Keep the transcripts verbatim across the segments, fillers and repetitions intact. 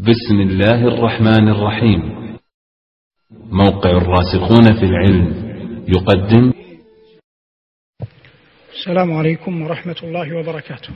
بسم الله الرحمن الرحيم. موقع الراسخون في العلم يقدم. السلام عليكم ورحمة الله وبركاته.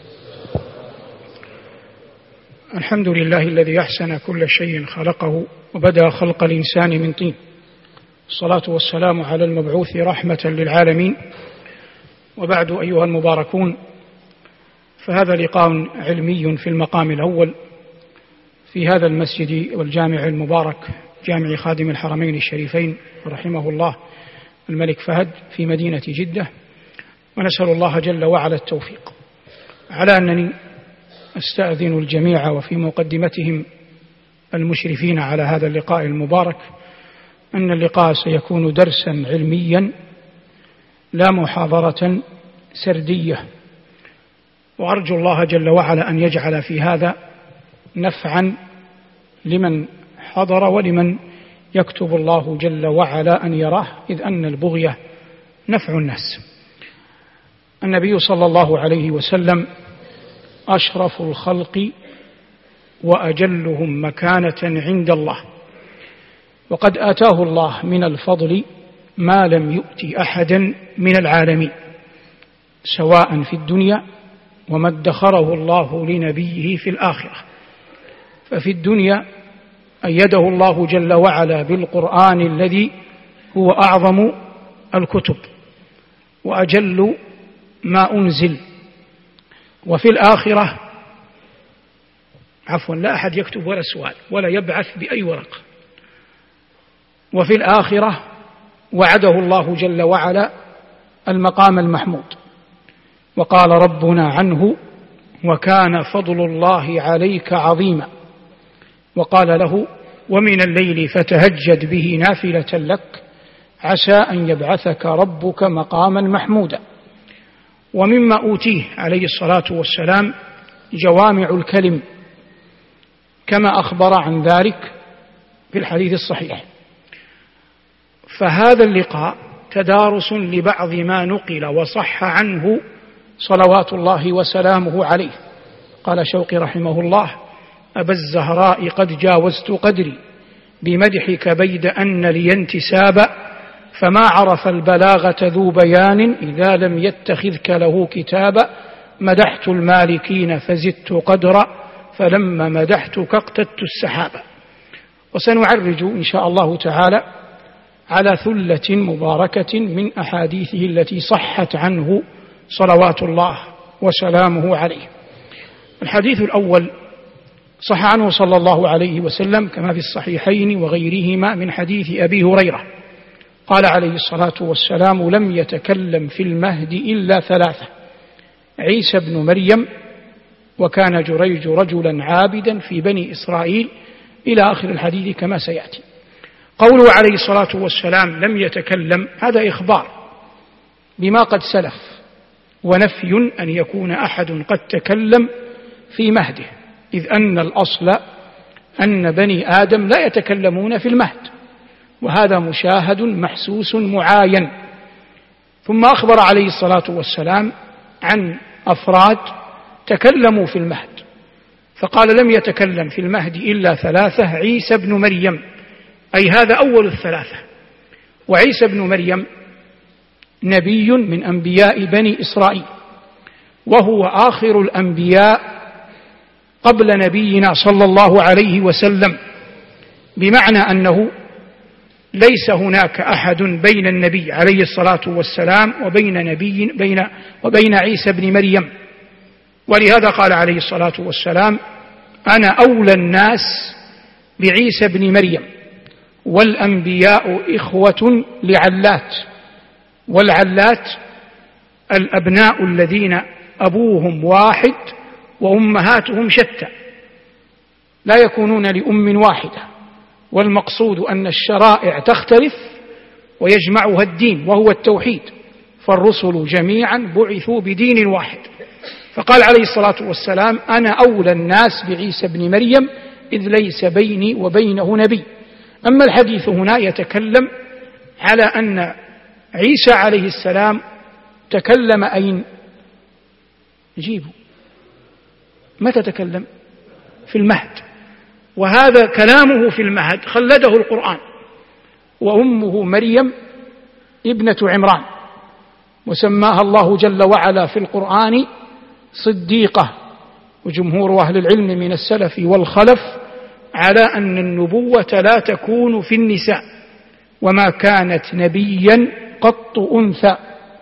الحمد لله الذي أحسن كل شيء خلقه وبدأ خلق الإنسان من طين، الصلاة والسلام على المبعوث رحمة للعالمين. وبعد أيها المباركون، فهذا لقاء علمي في المقام الأول في هذا المسجد والجامع المبارك، جامع خادم الحرمين الشريفين رحمه الله الملك فهد في مدينة جدة، ونسأل الله جل وعلا التوفيق. على أنني أستأذن الجميع وفي مقدمتهم المشرفين على هذا اللقاء المبارك أن اللقاء سيكون درسا علميا لا محاضرة سردية، وأرجو الله جل وعلا أن يجعل في هذا نفعا لمن حضر ولمن يكتب الله جل وعلا أن يراه، إذ أن البغية نفع الناس. النبي صلى الله عليه وسلم أشرف الخلق وأجلهم مكانة عند الله، وقد آتاه الله من الفضل ما لم يؤت أحدا من العالمين، سواء في الدنيا وما ادخره الله لنبيه في الآخرة. ففي الدنيا أيده الله جل وعلا بالقرآن الذي هو أعظم الكتب وأجل ما أنزل، وفي الآخرة عفوا لا أحد يكتب ولا سؤال ولا يبعث بأي ورق. وفي الآخرة وعده الله جل وعلا المقام المحمود، وقال ربنا عنه: وكان فضل الله عليك عظيما. وقال له: ومن الليل فتهجد به نافلة لك عسى أن يبعثك ربك مقاما محمودا. ومما أوتيه عليه الصلاة والسلام جوامع الكلم، كما أخبر عن ذلك في الحديث الصحيح. فهذا اللقاء تدارس لبعض ما نقل وصح عنه صلوات الله وسلامه عليه. قال شوقي رحمه الله: أبا الزهراء قد جاوزت قدري بمدحك بيد أن لي انتسابا، فما عرف البلاغة ذو بيان إذا لم يتخذك له كتابا. مدحت المالكين فزدت قدرا فلما مدحتك اقتدت السحابا. وسنعرج إن شاء الله تعالى على ثلة مباركة من أحاديثه التي صحت عنه صلوات الله وسلامه عليه. الحديث الأول صح عنه صلى الله عليه وسلم كما في الصحيحين وغيرهما من حديث أبي هريرة قال عليه الصلاة والسلام: لم يتكلم في المهد إلا ثلاثة: عيسى بن مريم، وكان جريج رجلا عابدا في بني إسرائيل، إلى آخر الحديث كما سيأتي. قوله عليه الصلاة والسلام لم يتكلم، هذا إخبار بما قد سلف، ونفي أن يكون أحد قد تكلم في مهده، إذ أن الأصل أن بني آدم لا يتكلمون في المهد، وهذا مشاهد محسوس معاين. ثم أخبر عليه الصلاة والسلام عن أفراد تكلموا في المهد، فقال: لم يتكلم في المهد إلا ثلاثة: عيسى بن مريم، أي هذا أول الثلاثة. وعيسى بن مريم نبي من أنبياء بني إسرائيل، وهو آخر الأنبياء قبل نبينا صلى الله عليه وسلم، بمعنى أنه ليس هناك أحد بين النبي عليه الصلاة والسلام وبين نبي بين وبين عيسى بن مريم. ولهذا قال عليه الصلاة والسلام: أنا أولى الناس بعيسى بن مريم، والأنبياء إخوة لعلات، والعلات الأبناء الذين أبوهم واحد وأمهاتهم شتى، لا يكونون لأم واحدة، والمقصود أن الشرائع تختلف ويجمعها الدين وهو التوحيد، فالرسل جميعا بعثوا بدين واحد. فقال عليه الصلاة والسلام: أنا أولى الناس بعيسى بن مريم إذ ليس بيني وبينه نبي. أما الحديث هنا يتكلم على أن عيسى عليه السلام تكلم أين؟ جيبوا، متى تكلم؟ في المهد. وهذا كلامه في المهد خلده القرآن. وأمه مريم ابنة عمران، وسماها الله جل وعلا في القرآن صديقة. وجمهور أهل العلم من السلف والخلف على أن النبوة لا تكون في النساء، وما كانت نبيا قط أنثى.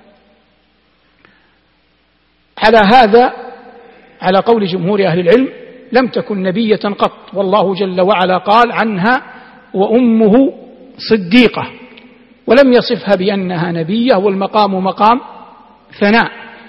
على هذا، على قول جمهور أهل العلم، لم تكن نبية قط، والله جل وعلا قال عنها وأمه صديقة، ولم يصفها بأنها نبية، والمقام مقام ثناء،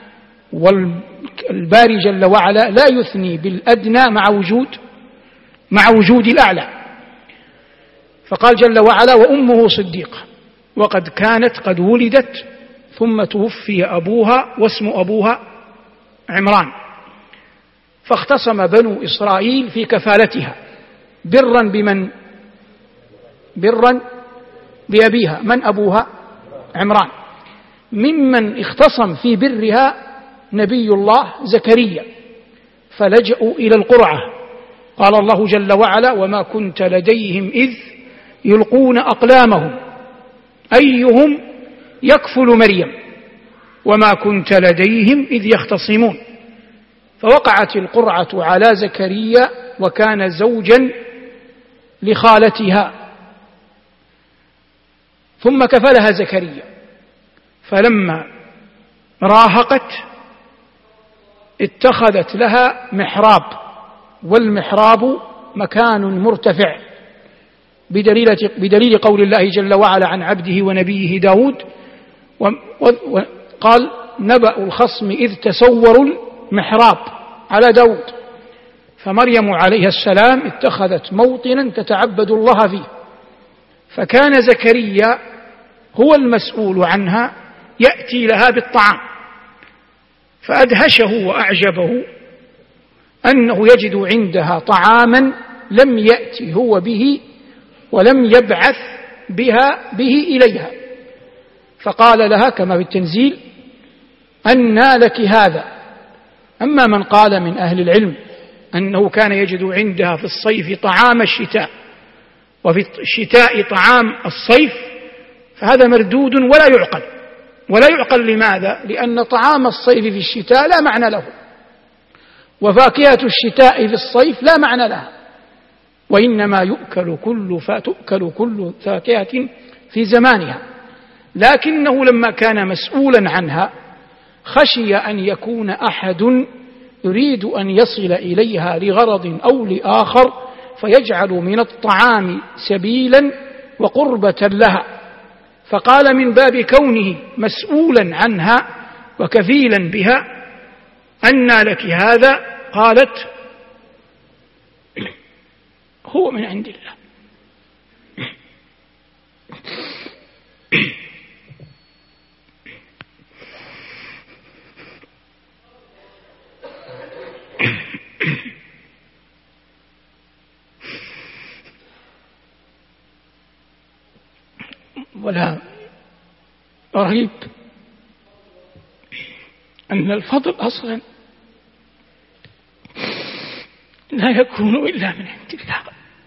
والباري جل وعلا لا يثني بالأدنى مع وجود مع وجود الأعلى. فقال جل وعلا وأمه صديقة، وقد كانت قد ولدت ثم توفي أبوها واسم أبوها عمران، فاختصم بنو إسرائيل في كفالتها برا بمن برا بأبيها. من أبوها؟ عمران. ممن اختصم في برها نبي الله زكريا، فلجأوا إلى القرعة. قال الله جل وعلا وما كنت لديهم إذ يلقون أقلامهم أيهم يكفل مريم وما كنت لديهم إذ يختصمون. فوقعت القرعة على زكريا، وكان زوجا لخالتها، ثم كفلها زكريا. فلما راهقت اتخذت لها محراب، والمحراب مكان مرتفع، بدليل, بدليل قول الله جل وعلا عن عبده ونبيه داود، وقال نبأ الخصم إذ تسوروا المحراب على داود. فمريم عليه السلام اتخذت موطنا تتعبد الله فيه، فكان زكريا هو المسؤول عنها، يأتي لها بالطعام. فأدهشه وأعجبه أنه يجد عندها طعاما لم يأتي هو به ولم يبعث بها به إليها. فقال لها كما بالتنزيل أنى لك هذا. أما من قال من أهل العلم أنه كان يجد عندها في الصيف طعام الشتاء وفي الشتاء طعام الصيف، فهذا مردود ولا يعقل. ولا يعقل لماذا؟ لأن طعام الصيف في الشتاء لا معنى له، وفاكهة الشتاء في الصيف لا معنى لها، وإنما يؤكل كل فتؤكل كل فاكهة في زمانها. لكنه لما كان مسؤولا عنها خشي أن يكون أحد يريد أن يصل إليها لغرض أو لآخر، فيجعل من الطعام سبيلا وقربة لها. فقال من باب كونه مسؤولا عنها وكفيلا بها أنى لك هذا؟ قالت هو من عند الله. ولا ريب أن الفضل أصلا لا يكون إلا من عند الله.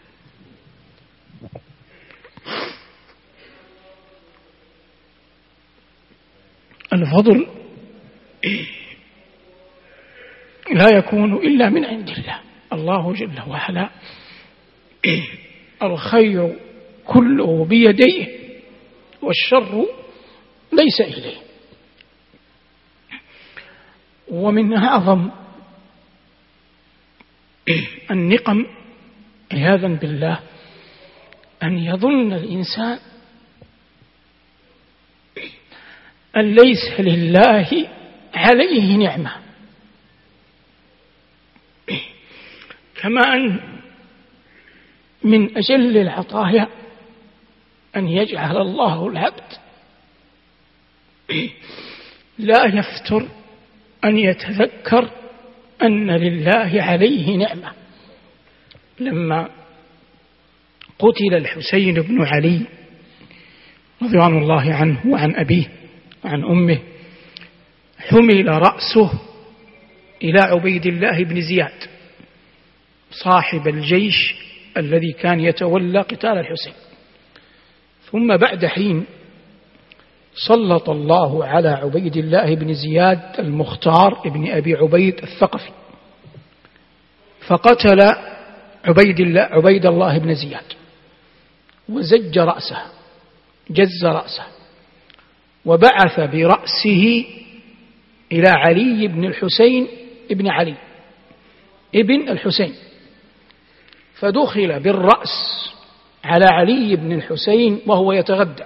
الفضل لا يكون إلا من عند الله. الله جل وعلا الخير كله بيديه والشر ليس إليه. ومن أعظم النقم عياذا بالله أن يظن الإنسان أن ليس لله عليه نعمة، كما أن من أجل العطايا أن يجعل الله العبد لا يفتر أن يتذكر أن لله عليه نعمة. لما قتل الحسين بن علي رضوان الله عنه وعن أبيه وعن أمه، حمل رأسه إلى عبيد الله بن زياد صاحب الجيش الذي كان يتولى قتال الحسين. ثم بعد حين سلط الله على عبيد الله بن زياد المختار ابن أبي عبيد الثقفي، فقتل عبيد الله, عبيد الله بن زياد وزج رأسه، جز رأسه، وبعث برأسه إلى علي بن الحسين ابن علي ابن الحسين، فدخل بالرأس على علي بن الحسين وهو يتغدى،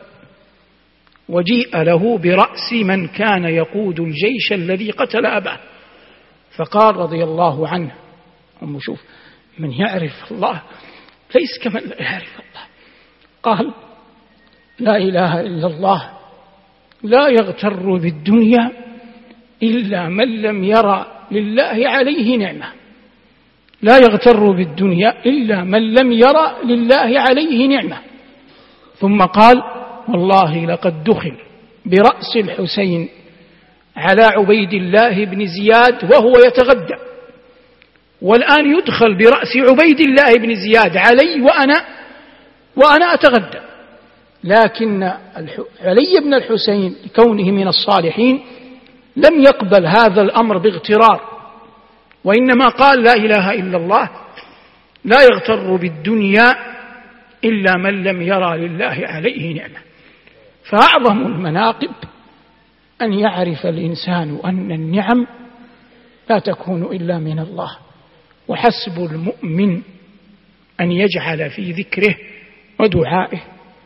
وجيء له برأس من كان يقود الجيش الذي قتل أباه، فقال رضي الله عنه، هم شوف من يعرف الله ليس كمن لا يعرف الله، قال لا إله إلا الله لا يغتر بالدنيا إلا من لم يرى لله عليه نعمة، لا يغتر بالدنيا إلا من لم يرى لله عليه نعمة. ثم قال والله لقد دخل برأس الحسين على عبيد الله بن زياد وهو يتغدى، والآن يدخل برأس عبيد الله بن زياد علي وأنا وأنا أتغدى. لكن علي بن الحسين لكونه من الصالحين لم يقبل هذا الأمر باغترار، وإنما قال لا إله إلا الله لا يغتر بالدنيا إلا من لم يرى لله عليه نعمة. فأعظم المناقب أن يعرف الإنسان أن النعم لا تكون إلا من الله، وحسب المؤمن أن يجعل في ذكره ودعائه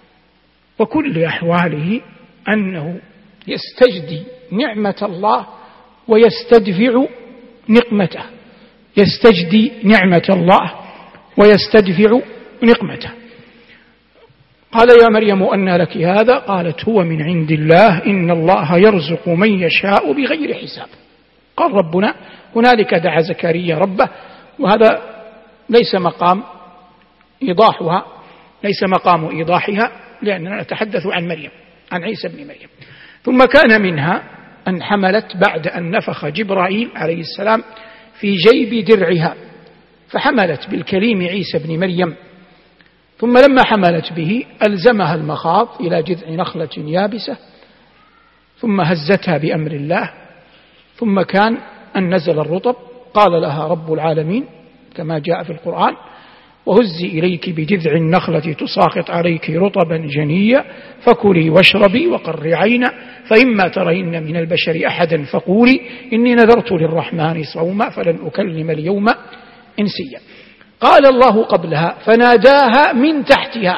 وكل أحواله أنه يستجدي نعمة الله ويستدفع نقمته، يستجدي نعمة الله ويستدفع نقمته. قال يا مريم أنى لك هذا؟ قالت هو من عند الله إن الله يرزق من يشاء بغير حساب. قال ربنا هنالك دعا زكريا ربه، وهذا ليس مقام إيضاحها، ليس مقام إيضاحها، لأننا نتحدث عن مريم، عن عيسى بن مريم. ثم كان منها أن حملت بعد أن نفخ جبرائيل عليه السلام في جيب درعها، فحملت بالكليم عيسى بن مريم، ثم لما حملت به ألزمها المخاض إلى جذع نخلة يابسة، ثم هزتها بأمر الله، ثم كان أن نزل الرطب، قال لها رب العالمين كما جاء في القرآن وهزي إليك بجذع النخلة تساقط عليك رطبا جنيا فكلي واشربي وقري عينا فإما ترين من البشر أحدا فقولي إني نذرت للرحمن صوما فلن أكلم اليوم إنسيا. قال الله قبلها فناداها من تحتها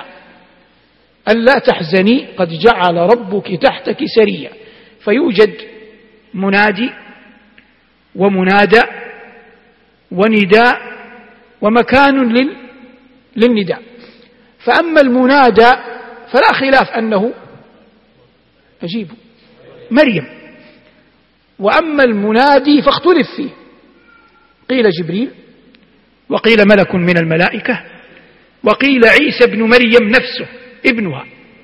ألا تحزني قد جعل ربك تحتك سريا، فيوجد منادي ومنادى ونداء ومكان لل للنداء. فأما المنادى فلا خلاف أنه أجيب مريم، وأما المنادي فاختلف فيه، قيل جبريل وقيل ملك من الملائكة وقيل عيسى بن مريم نفسه ابنها.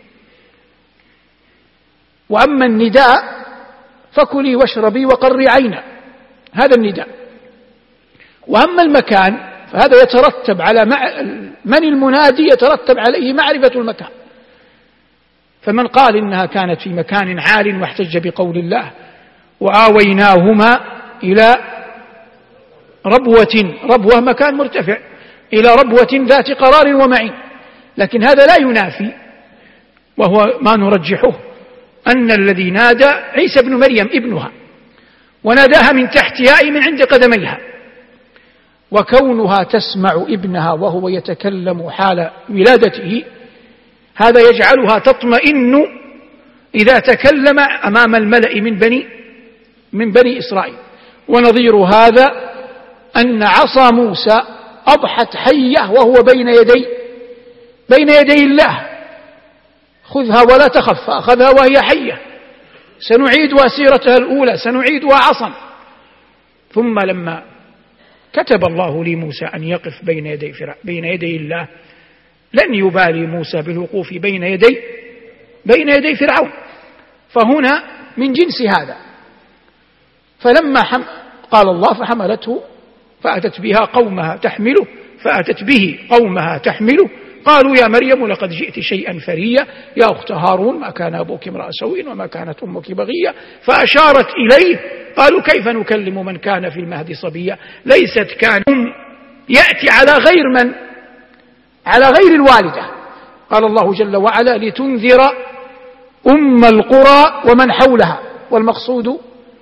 وأما النداء فكلي واشربي وقري عينا، هذا النداء. وأما المكان فهذا يترتب على من المنادي، يترتب عليه معرفة المكان. فمن قال إنها كانت في مكان عال واحتج بقول الله وآويناهما إلى ربوة، ربوة مكان مرتفع، إلى ربوة ذات قرار ومعين، لكن هذا لا ينافي، وهو ما نرجحه، أن الذي نادى عيسى بن مريم ابنها، وناداها من تحتها أي من عند قدميها، وكونها تسمع ابنها وهو يتكلم حال ولادته هذا يجعلها تطمئن إذا تكلم أمام الملأ من بني من بني إسرائيل. ونظير هذا أن عصا موسى أضحت حية وهو بين يدي بين يدي الله، خذها ولا تخف، فأخذها وهي حية، سنعيدها سيرتها الأولى، سنعيدها عصا. ثم لما كتب الله لموسى أن يقف بين يدي فرع بين يدي الله لن يبالي موسى بالوقوف بين يدي بين يدي فرعون، فهنا من جنس هذا. فلما حم قال الله فحملته فأتت بها قومها تحمله فأتت به قومها تحمله قالوا يا مريم لقد جئت شيئا فريا يا أخت هارون ما كان أبوك امرأ سوء وما كانت أمك بغيا فأشارت إليه قالوا كيف نكلم من كان في المهد صبيا ليست كان يأتي على غير من على غير الوالدة. قال الله جل وعلا لتنذر أم القرى ومن حولها والمقصود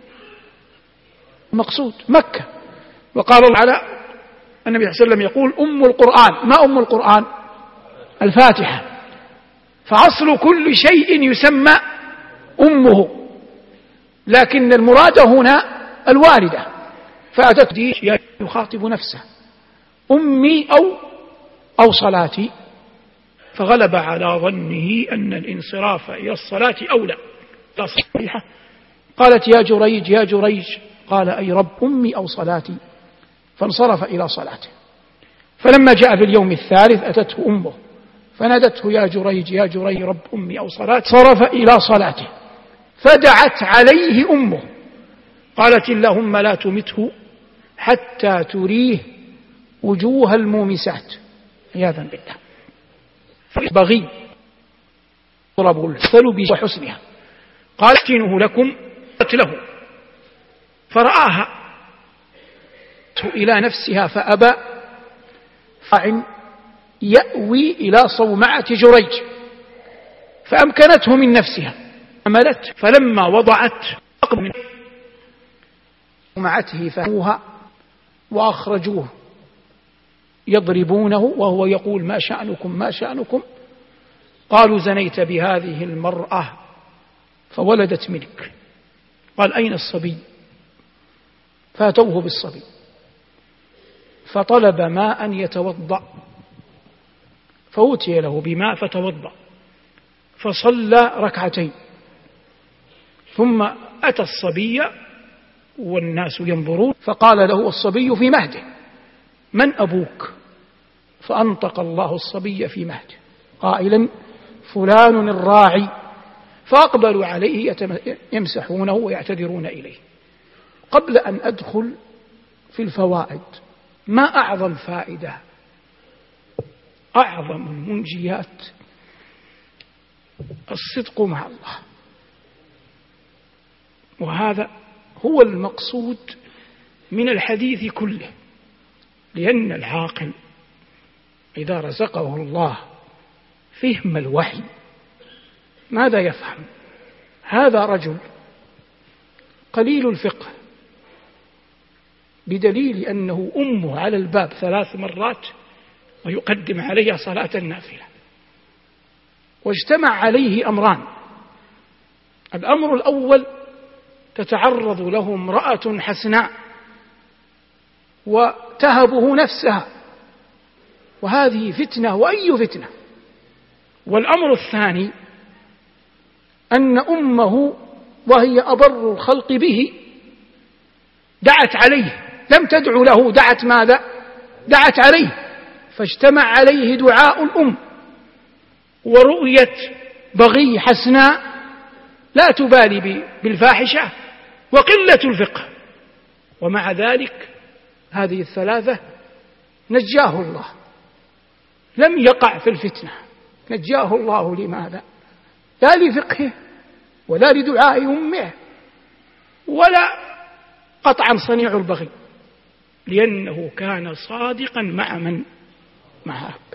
مقصود مكة. وقال الله على النبي صلى الله عليه وسلم يقول أم القرآن. ما أم القرآن؟ الفاتحة. فأصل كل شيء يسمى أمه لكن المراد هنا الوالدة. فأتت يخاطب نفسه أمي أو أو صلاتي فغلب على ظنه أن الانصراف إلى الصلاة أولى. قالت يا جريج يا جريج قال أي رب أمي أو صلاتي فانصرف إلى صلاته. فلما جاء في اليوم الثالث أتته أمه فنادته يا جريج يا جريج رب أمي أو صلاتي صرف إلى صلاته فدعت عليه أمه قالت اللهم لا تمته حتى تريه وجوه المومسات عياذا بالله. فبغي ضربوا الثلب وحسنها قال احتنه لكم له فرآها إلى نفسها فأبى فاعم يأوي إلى صومعة جريج فأمكنته من نفسها عملت فلما وضعت من صومعته فهموها وأخرجوه يضربونه وهو يقول ما شأنكم ما شأنكم قالوا زنيت بهذه المرأة فولدت منك. قال أين الصبي؟ فأتوه بالصبي فطلب ماء يتوضأ فأوتي له بماء فتوضأ فصلى ركعتين ثم أتى الصبي والناس ينظرون فقال له الصبي في مهده من أبوك؟ فأنطق الله الصبي في مهده قائلا فلان الراعي. فأقبلوا عليه يمسحونه ويعتذرون إليه. قبل أن أدخل في الفوائد ما أعظم فائدة أعظم المنجيات الصدق مع الله. وهذا هو المقصود من الحديث كله لأن العاقل إذا رزقه الله فهم الوحي ماذا يفهم؟ هذا رجل قليل الفقه بدليل أنه أمه على الباب ثلاث مرات ويقدم عليها صلاة النافلة واجتمع عليه أمران. الأمر الأول تتعرض له امرأة حسناء وتهبه نفسها وهذه فتنة وأي فتنة. والأمر الثاني أن أمه وهي أبر الخلق به دعت عليه لم تدعو له دعت ماذا؟ دعت عليه فاجتمع عليه دعاء الأم ورؤية بغي حسناء لا تبالي بالفاحشة وقلة الفقه. ومع ذلك هذه الثلاثة نجاه الله لم يقع في الفتنة نجاه الله لماذا؟ لا لفقهه ولا لدعاء أمه ولا قطعا صنيع البغي لأنه كان صادقا مع من؟ مع أب.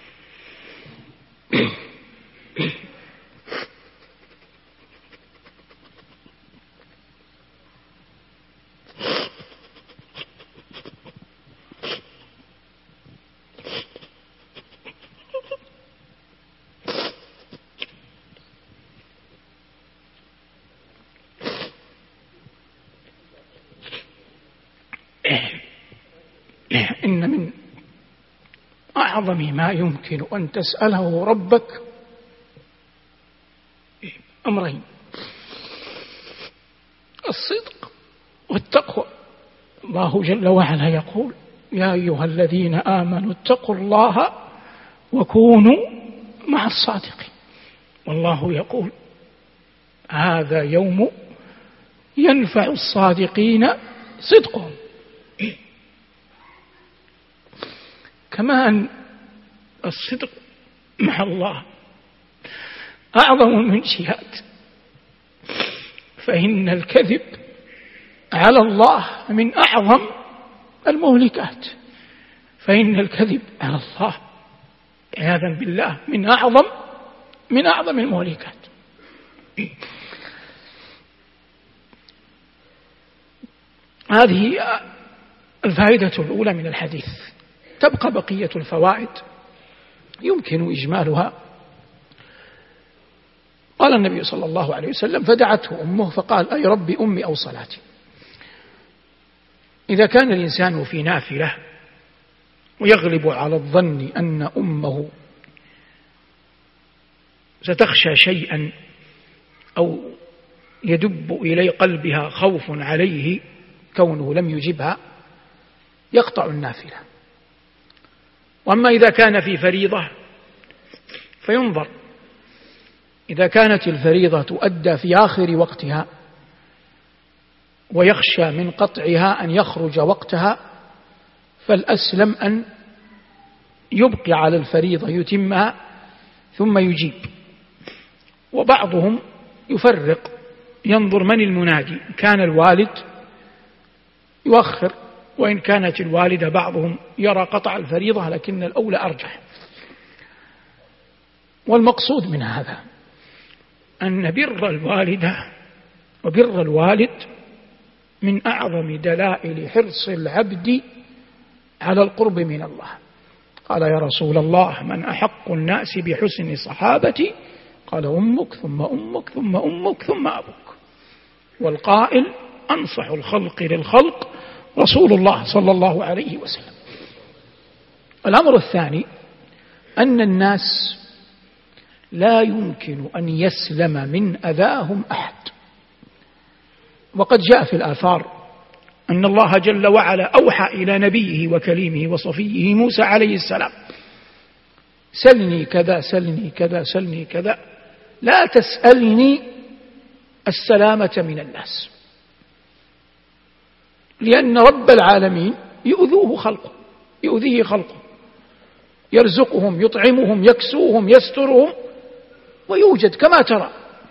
إن من أعظم ما يمكن أن تسأله ربك أمرين الصدق والتقوى. الله جل وعلا يقول يا أيها الذين آمنوا اتقوا الله وكونوا مع الصادقين. والله يقول هذا يوم ينفع الصادقين صدقهم. كمان الصدق مع الله أعظم المنشئات، فإن الكذب على الله من أعظم المهلكات، فإن الكذب على الله عياذا بالله من أعظم من أعظم المهلكات. هذه الفائدة الأولى من الحديث. تبقى بقية الفوائد يمكن إجمالها. قال النبي صلى الله عليه وسلم: فدعته أمه فقال: أي ربي أمي أو صلاتي. إذا كان الإنسان في نافلة ويغلب على الظن أن أمه ستخشى شيئا أو يدب إلي قلبها خوف عليه كونه لم يجبها، يقطع النافلة. وأما إذا كان في فريضة فينظر، إذا كانت الفريضة تؤدى في آخر وقتها ويخشى من قطعها أن يخرج وقتها، فالأسلم أن يبقي على الفريضة يتمها ثم يجيب. وبعضهم يفرق، ينظر من المنادي، كان الوالد يؤخر، وإن كانت الوالدة بعضهم يرى قطع الفريضة، لكن الأولى أرجح. والمقصود من هذا أن بر الوالدة وبر الوالد من أعظم دلائل حرص العبد على القرب من الله. قال: يا رسول الله من أحق الناس بحسن صحابتي؟ قال: أمك ثم أمك ثم أمك ثم أبوك. والقائل أنصح الخلق للخلق رسول الله صلى الله عليه وسلم. الأمر الثاني أن الناس لا يمكن أن يسلم من أذاهم أحد. وقد جاء في الآثار أن الله جل وعلا أوحى إلى نبيه وكليمه وصفيه موسى عليه السلام: سلني كذا سلني كذا سلني كذا، لا تسألني السلامة من الناس، لأن رب العالمين يؤذوه خلقه يؤذيه خلقه يرزقهم يطعمهم يكسوهم يسترهم، ويوجد كما ترى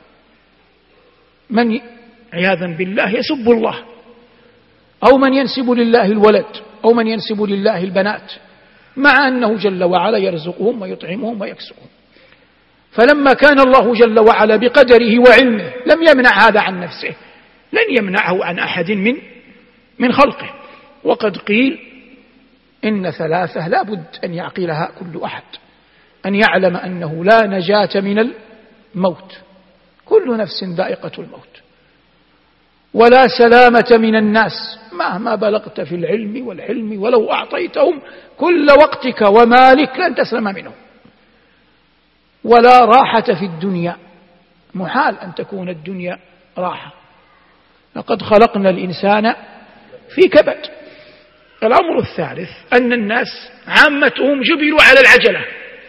من عياذا بالله يسب الله، أو من ينسب لله الولد، أو من ينسب لله البنات، مع أنه جل وعلا يرزقهم ويطعمهم ويكسوهم. فلما كان الله جل وعلا بقدره وعلمه لم يمنع هذا عن نفسه، لن يمنعه عن أحد من من خلقه. وقد قيل إن ثلاثة لا بد أن يعقلها كل أحد: أن يعلم أنه لا نجاة من الموت، كل نفس ذائقة الموت، ولا سلامة من الناس مهما بلغت في العلم والحلم، ولو أعطيتهم كل وقتك ومالك لن تسلم منهم، ولا راحة في الدنيا، محال أن تكون الدنيا راحة، لقد خلقنا الإنسان في كبد. الأمر الثالث أن الناس عامتهم جبلوا على العجلة،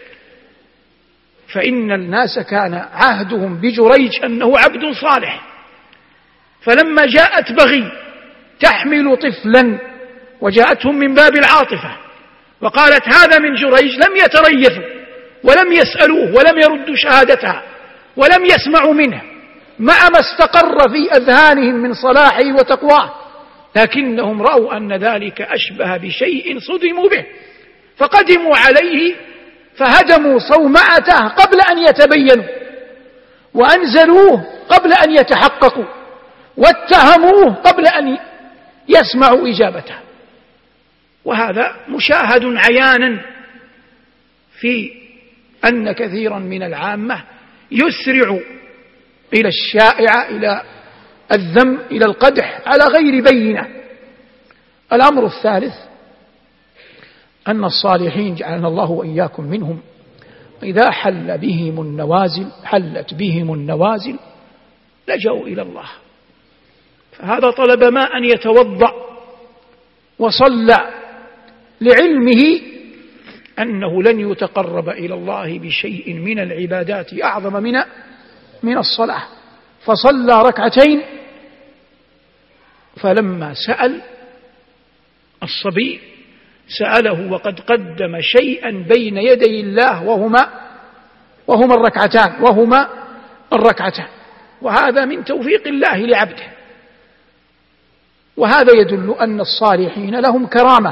فإن الناس كان عهدهم بجريج أنه عبد صالح، فلما جاءت بغي تحمل طفلا وجاءتهم من باب العاطفة وقالت هذا من جريج، لم يتريثوا ولم يسألوه ولم يردوا شهادتها ولم يسمعوا منه، مع ما استقر في أذهانهم من صلاحه وتقواه، لكنهم رأوا أن ذلك أشبه بشيء صدموا به، فقدموا عليه فهدموا صومعته قبل أن يتبينوا، وأنزلوه قبل أن يتحققوا، واتهموه قبل أن يسمعوا إجابته. وهذا مشاهد عيانا في أن كثيرا من العامة يسرع إلى الشائعة، إلى الذم، إلى القدح على غير بينة. الأمر الثالث أن الصالحين جعلنا الله وإياكم منهم إذا حل بهم النوازل حلت بهم النوازل لجأوا إلى الله، فهذا طلب ماء أن يتوضأ وصلى لعلمه أنه لن يتقرب إلى الله بشيء من العبادات أعظم من من الصلاة، فصلى ركعتين. فلما سأل الصبي سأله وقد قدم شيئا بين يدي الله وهما وهما الركعتان وهما الركعتان وهذا من توفيق الله لعبده. وهذا يدل أن الصالحين لهم كرامة.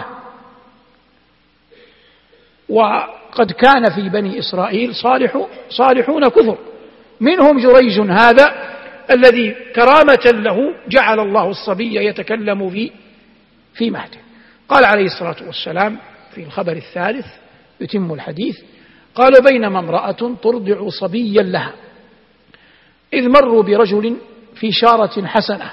وقد كان في بني إسرائيل صالح صالحون كثر، منهم جريج هذا الذي كرامة له جعل الله الصبي يتكلم في في مهده. قال عليه الصلاة والسلام في الخبر الثالث يتم الحديث، قال بينما امرأة ترضع صبيا لها إذ مروا برجل في شارة حسنة،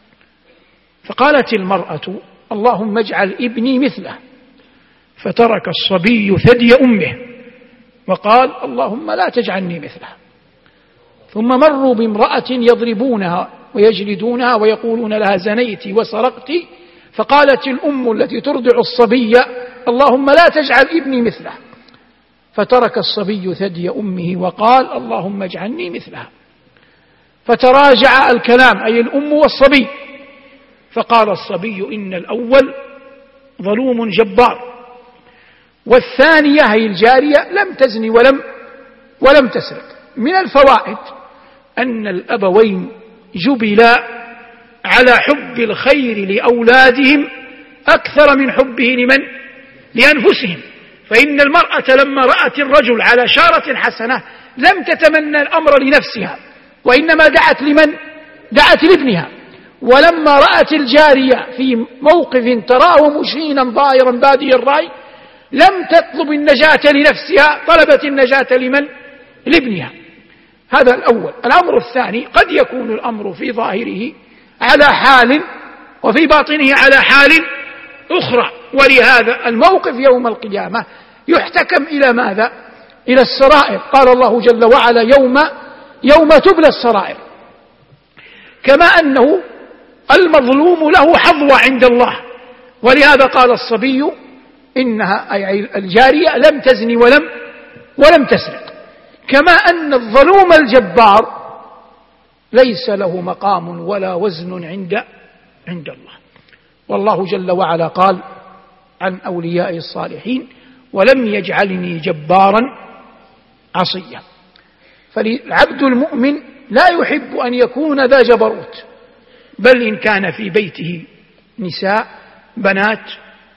فقالت المرأة اللهم اجعل ابني مثله، فترك الصبي ثدي أمه وقال اللهم لا تجعلني مثله. ثم مروا بامرأة يضربونها ويجلدونها ويقولون لها زنيت وسرقت، فقالت الأم التي ترضع الصبي اللهم لا تجعل ابني مثله، فترك الصبي ثدي أمه وقال اللهم اجعلني مثلها. فتراجع الكلام أي الأم والصبي، فقال الصبي إن الأول ظلوم جبار، والثانية هي الجارية لم تزني ولم ولم تسرق. من الفوائد أن الأبوين جبلا على حب الخير لأولادهم أكثر من حبه لمن لأنفسهم. فإن المرأة لما رأت الرجل على شارة حسنة لم تتمنى الأمر لنفسها، وإنما دعت لمن دعت لابنها. ولما رأت الجارية في موقف تراه مشينا ضائرا بادي الرأي لم تطلب النجاة لنفسها، طلبت النجاة لمن لابنها. هذا الأول. الأمر الثاني قد يكون الأمر في ظاهره على حال وفي باطنه على حال أخرى، ولهذا الموقف يوم القيامة يحتكم إلى ماذا؟ إلى السرائر. قال الله جل وعلا يوم يوم تبلى السرائر، كما أنه المظلوم له حظوة عند الله. ولهذا قال الصبي إنها أي الجارية لم تزني ولم ولم تسرق، كما أن الظلوم الجبار ليس له مقام ولا وزن عند عند الله. والله جل وعلا قال عن أولياء الصالحين ولم يجعلني جبارا عصيا. فالعبد المؤمن لا يحب أن يكون ذا جبروت، بل إن كان في بيته نساء بنات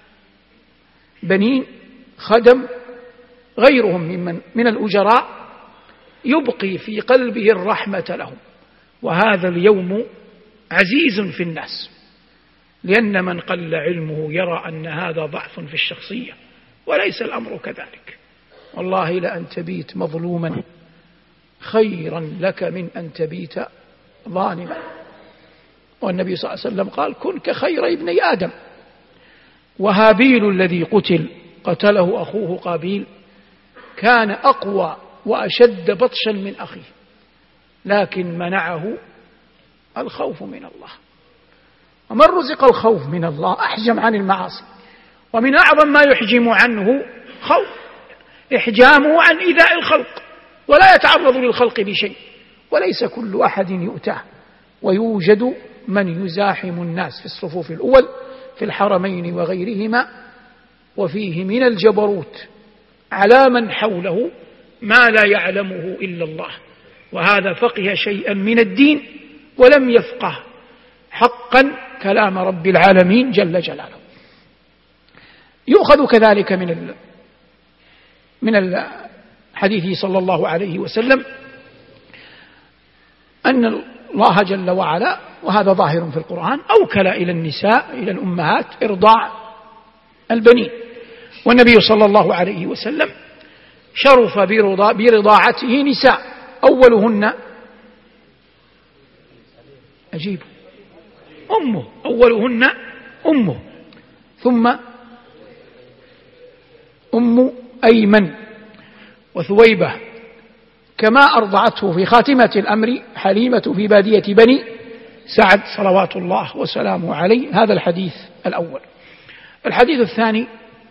بنين خدم غيرهم ممن من الأجراء يبقي في قلبه الرحمة لهم. وهذا اليوم عزيز في الناس، لأن من قل علمه يرى أن هذا ضعف في الشخصية، وليس الأمر كذلك. والله لأن تبيت مظلوما خيرا لك من أن تبيت ظالما. والنبي صلى الله عليه وسلم قال كن كخير ابني آدم. وهابيل الذي قتل قتله أخوه قابيل كان أقوى وأشد بطشا من أخيه، لكن منعه الخوف من الله. ومن رزق الخوف من الله أحجم عن المعاصي. ومن أعظم ما يحجم عنه خوف إحجامه عن إيذاء الخلق، ولا يتعرض للخلق بشيء، وليس كل أحد يؤتاه. ويوجد من يزاحم الناس في الصفوف الأول في الحرمين وغيرهما، وفيه من الجبروت على من حوله ما لا يعلمه إلا الله. وهذا فقه شيئا من الدين ولم يفقه حقا كلام رب العالمين جل جلاله. يؤخذ كذلك من ال من الحديث صلى الله عليه وسلم أن الله جل وعلا، وهذا ظاهر في القرآن، أوكل إلى النساء إلى الأمهات إرضاع البنين. والنبي صلى الله عليه وسلم شرف برضاعته نساء، أولهن أجيب أمه، أولهن أمه، ثم أم أيمن وثويبة، كما أرضعته في خاتمة الأمر حليمة في بادية بني سعد صلوات الله وسلامه عليه. هذا الحديث الأول. الحديث الثاني،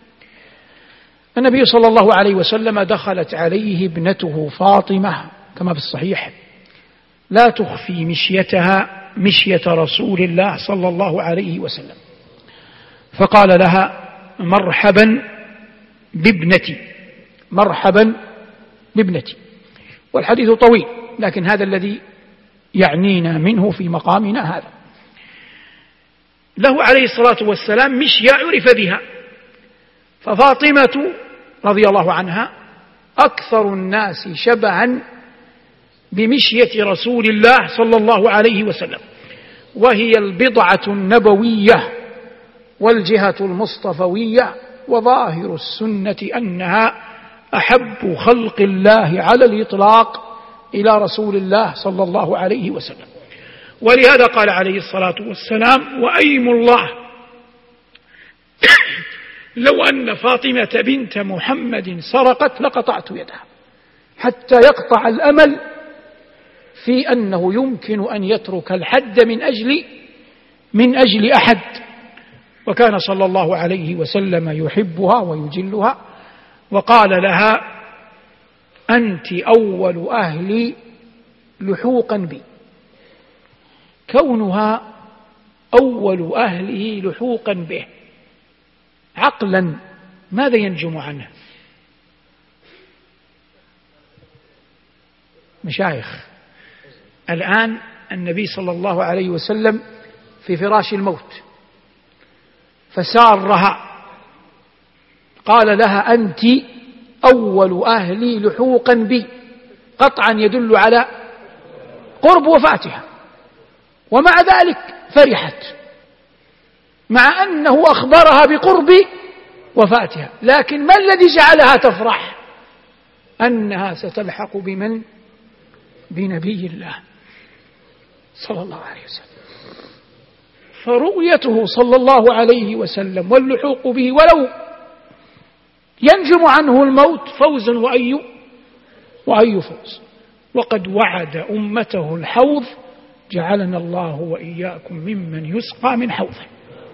النبي صلى الله عليه وسلم دخلت عليه ابنته فاطمة كما في الصحيح لا تخفي مشيتها مشية رسول الله صلى الله عليه وسلم، فقال لها مرحبا بابنتي، مرحبا بابنتي. والحديث طويل، لكن هذا الذي يعنينا منه في مقامنا هذا. له عليه الصلاة والسلام مشية عرف بها، ففاطمة رضي الله عنها أكثر الناس شبها بمشية رسول الله صلى الله عليه وسلم، وهي البضعة النبوية والجهة المصطفوية، وظاهر السنة أنها أحب خلق الله على الإطلاق إلى رسول الله صلى الله عليه وسلم. ولهذا قال عليه الصلاة والسلام: وأيم الله لو أن فاطمة بنت محمد سرقت لقطعت يدها، حتى يقطع الأمل في أنه يمكن أن يترك الحد من أجل من أجل أحد. وكان صلى الله عليه وسلم يحبها ويجلها، وقال لها: أنت أول أهلي لحوقا بي. كونها أول أهله لحوقا به عقلا ماذا ينجم عنه؟ مشايخ، الآن النبي صلى الله عليه وسلم في فراش الموت، فسارها قال لها: أنت أول أهلي لحوقا بي، قطعا يدل على قرب وفاتها، ومع ذلك فرحت، مع أنه أخبرها بقرب وفاتها. لكن ما الذي جعلها تفرح؟ أنها ستلحق بمن؟ بنبي الله صلى الله عليه وسلم. فرؤيته صلى الله عليه وسلم واللحوق به ولو ينجم عنه الموت فوز وأي وأي فوز. وقد وعد أمته الحوض، جعلنا الله وإياكم ممن يسقى من حوضه.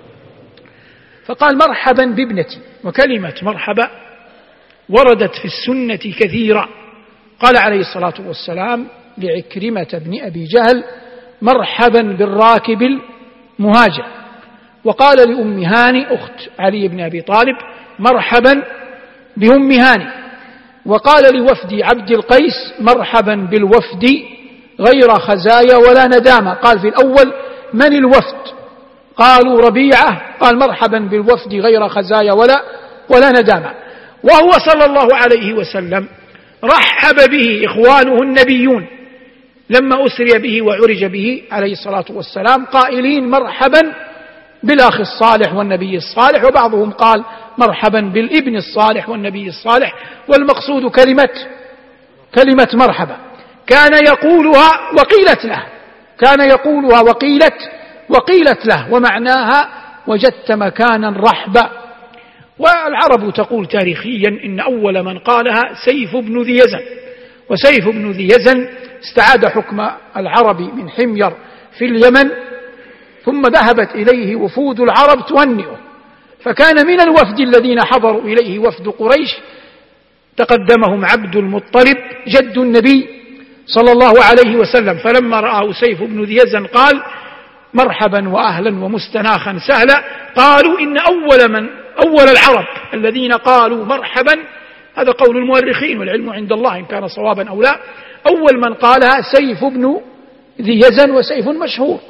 فقال: مرحبا بابنتي. وكلمة مرحبا وردت في السنة كثيرا. قال عليه الصلاة والسلام لعكرمة بن أبي جهل: مرحبا بالراكب المهاجر. وقال لأم هاني أخت علي بن أبي طالب: مرحبا بأم هاني. وقال لوفد عبد القيس: مرحبا بالوفد غير خزايا ولا ندامة. قال في الأول: من الوفد؟ قالوا: ربيعة. قال: مرحبا بالوفد غير خزايا ولا ولا ندامة. وهو صلى الله عليه وسلم رحب به إخوانه النبيون لما أسري به وعرج به عليه الصلاة والسلام، قائلين: مرحبا بالأخ الصالح والنبي الصالح. وبعضهم قال: مرحبا بالابن الصالح والنبي الصالح. والمقصود كلمة كلمة مرحبا كان يقولها وقيلت له، كان يقولها وقيلت وقيلت له، ومعناها: وجدت مكانا رحبا. والعرب تقول تاريخيا إن أول من قالها سيف بن ذي يزن، وسيف بن ذي يزن استعاد حكم العرب من حمير في اليمن، ثم ذهبت إليه وفود العرب تهنئه، فكان من الوفد الذين حضروا إليه وفد قريش، تقدمهم عبد المطلب جد النبي صلى الله عليه وسلم. فلما رآه سيف بن ذي يزن قال: مرحبا وأهلا ومستناخا سهلا. قالوا إن أول من أول العرب الذين قالوا مرحبا، هذا قول المؤرخين والعلم عند الله إن كان صوابا أو لا، أول من قالها سيف بن ذي يزن، وسيف مشهور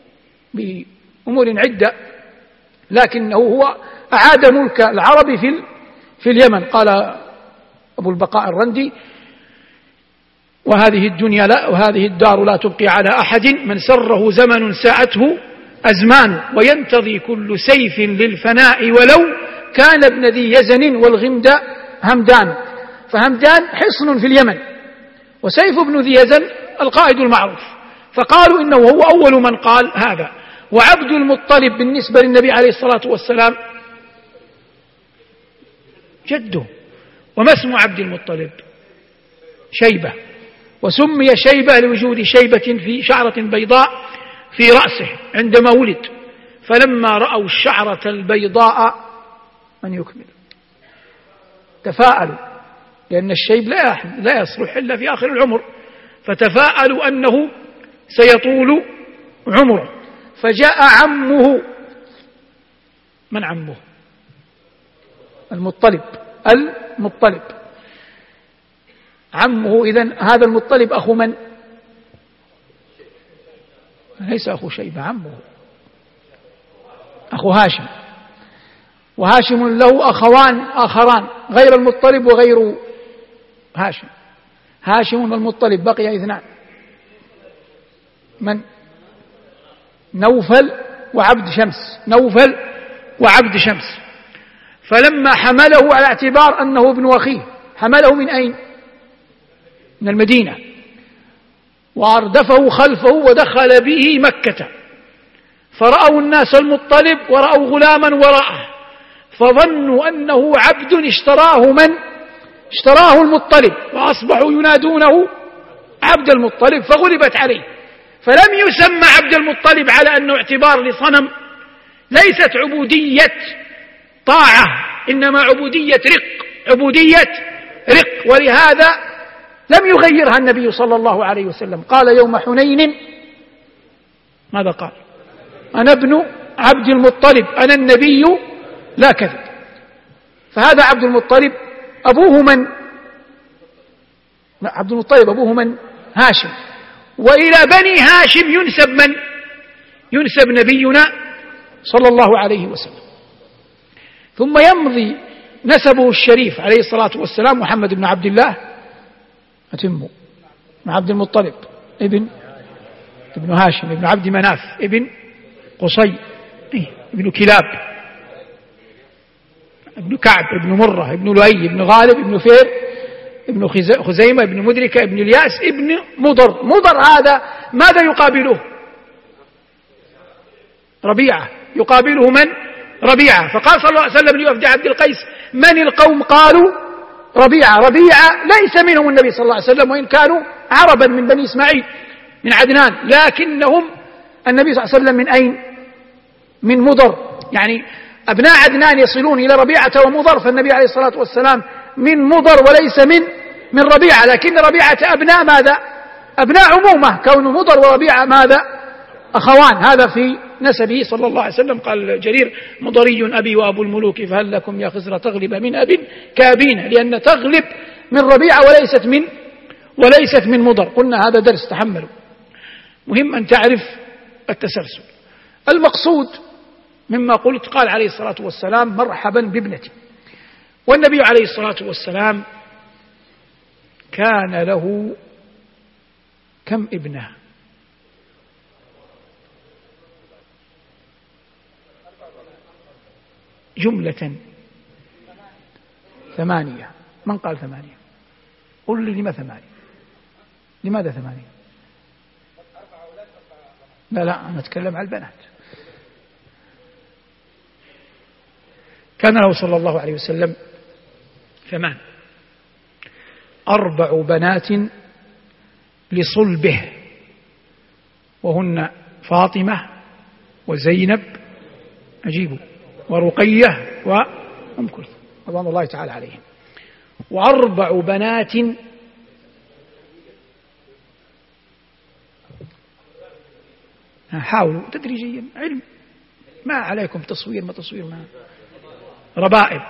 بأمور عدة، لكنه هو أعاد ملك العرب في في اليمن. قال أبو البقاء الرندي: وهذه الدنيا لا وهذه الدار لا تبقي على أحد، من سره زمن ساءته أزمان، وينتظي كل سيف للفناء ولو كان ابن ذي يزن والغمد همدان. فهمدان حصن في اليمن، وسيف بن ذي يزن القائد المعروف، فقالوا إنه هو أول من قال هذا. وعبد المطلب بالنسبة للنبي عليه الصلاة والسلام جده. وما اسم عبد المطلب؟ شيبة، وسمي شيبة لوجود شيبة في شعرة بيضاء في رأسه عندما ولد، فلما رأوا الشعرة البيضاء من يكمل تفاءلوا، لأن الشيب لا لا يصلح إلا في آخر العمر، فتفاءلوا أنه سيطول عمره. فجاء عمه. من عمه؟ المطلب المطلب عمه. إذن هذا المطلب أخو من؟ ليس أخو شيبة، عمه أخو هاشم، وهاشم له أخوان آخران غير المطلب وغير هاشم. هاشم والمطلب بقي اثنان، من؟ نوفل وعبد شمس، نوفل وعبد شمس. فلما حمله على اعتبار أنه ابن أخيه، حمله من أين؟ من المدينة، وأردفه خلفه ودخل به مكة، فرأوا الناس المطلب ورأوا غلاما وراءه، فظنوا أنه عبد اشتراه من؟ اشتراه المطلب، وأصبحوا ينادونه عبد المطلب، فغلبت عليه، فلم يسمى عبد المطلب على أنه اعتبار لصنم، ليست عبودية طاعة، إنما عبودية رق، عبودية رق. ولهذا لم يغيرها النبي صلى الله عليه وسلم، قال يوم حنين ماذا قال؟ أنا ابن عبد المطلب، أنا النبي لا كذب. فهذا عبد المطلب أبوه من؟ عبد المطلب أبوه من؟ هاشم. وإلى بني هاشم ينسب من؟ ينسب نبينا صلى الله عليه وسلم. ثم يمضي نسبه الشريف عليه الصلاة والسلام محمد بن عبد الله أتمه بن عبد المطلب ابن ابن هاشم ابن عبد مناف ابن قصي ابن كلاب ابن كعب ابن مرة ابن لؤي ابن غالب ابن فير ابن خزيمة ابن مدركة ابن الياس ابن مضر. مضر هذا ماذا يقابله؟ ربيعة، يقابله من؟ ربيعة. فقال صلى الله عليه وسلم لوفد عبد القيس من القوم؟ قالوا ربيعة. ربيعة ليس منهم النبي صلى الله عليه وسلم، وإن كانوا عربا من بني إسماعيل من عدنان، لكنهم النبي صلى الله عليه وسلم من أين؟ من مضر، يعني أبناء عدنان يصلون إلى ربيعة ومضر، فالنبي عليه الصلاة والسلام من مضر وليس من من ربيعة، لكن ربيعة أبناء ماذا؟ أبناء عمومة، كون مضر وربيعة ماذا؟ أخوان. هذا في نسبه صلى الله عليه وسلم. قال جرير مضري أبي وأبو الملوك، فهل لكم يا خزر تغلب من أب كابين، لأن تغلب من ربيعة وليست من وليست من مضر. قلنا هذا درس تحملوا، مهم أن تعرف التسلسل. المقصود مما قلت قال عليه الصلاة والسلام مرحبا بابنتي، والنبي عليه الصلاة والسلام كان له كم ابنة؟ جملة ثمانية. من قال ثمانية؟ قل لي لما ثمانية؟ لماذا ثمانية؟ لا لا أنا أتكلم عن البنات. كان له صلى الله عليه وسلم ثمان، أربع بنات لصلبه، وهن فاطمة وزينب أجيبوا ورقية وأم كلثوم رضوان الله تعالى عليهم، وأربع بنات حاولوا تدريجيا، علم ما عليكم تصوير ما تصوير ما ربائب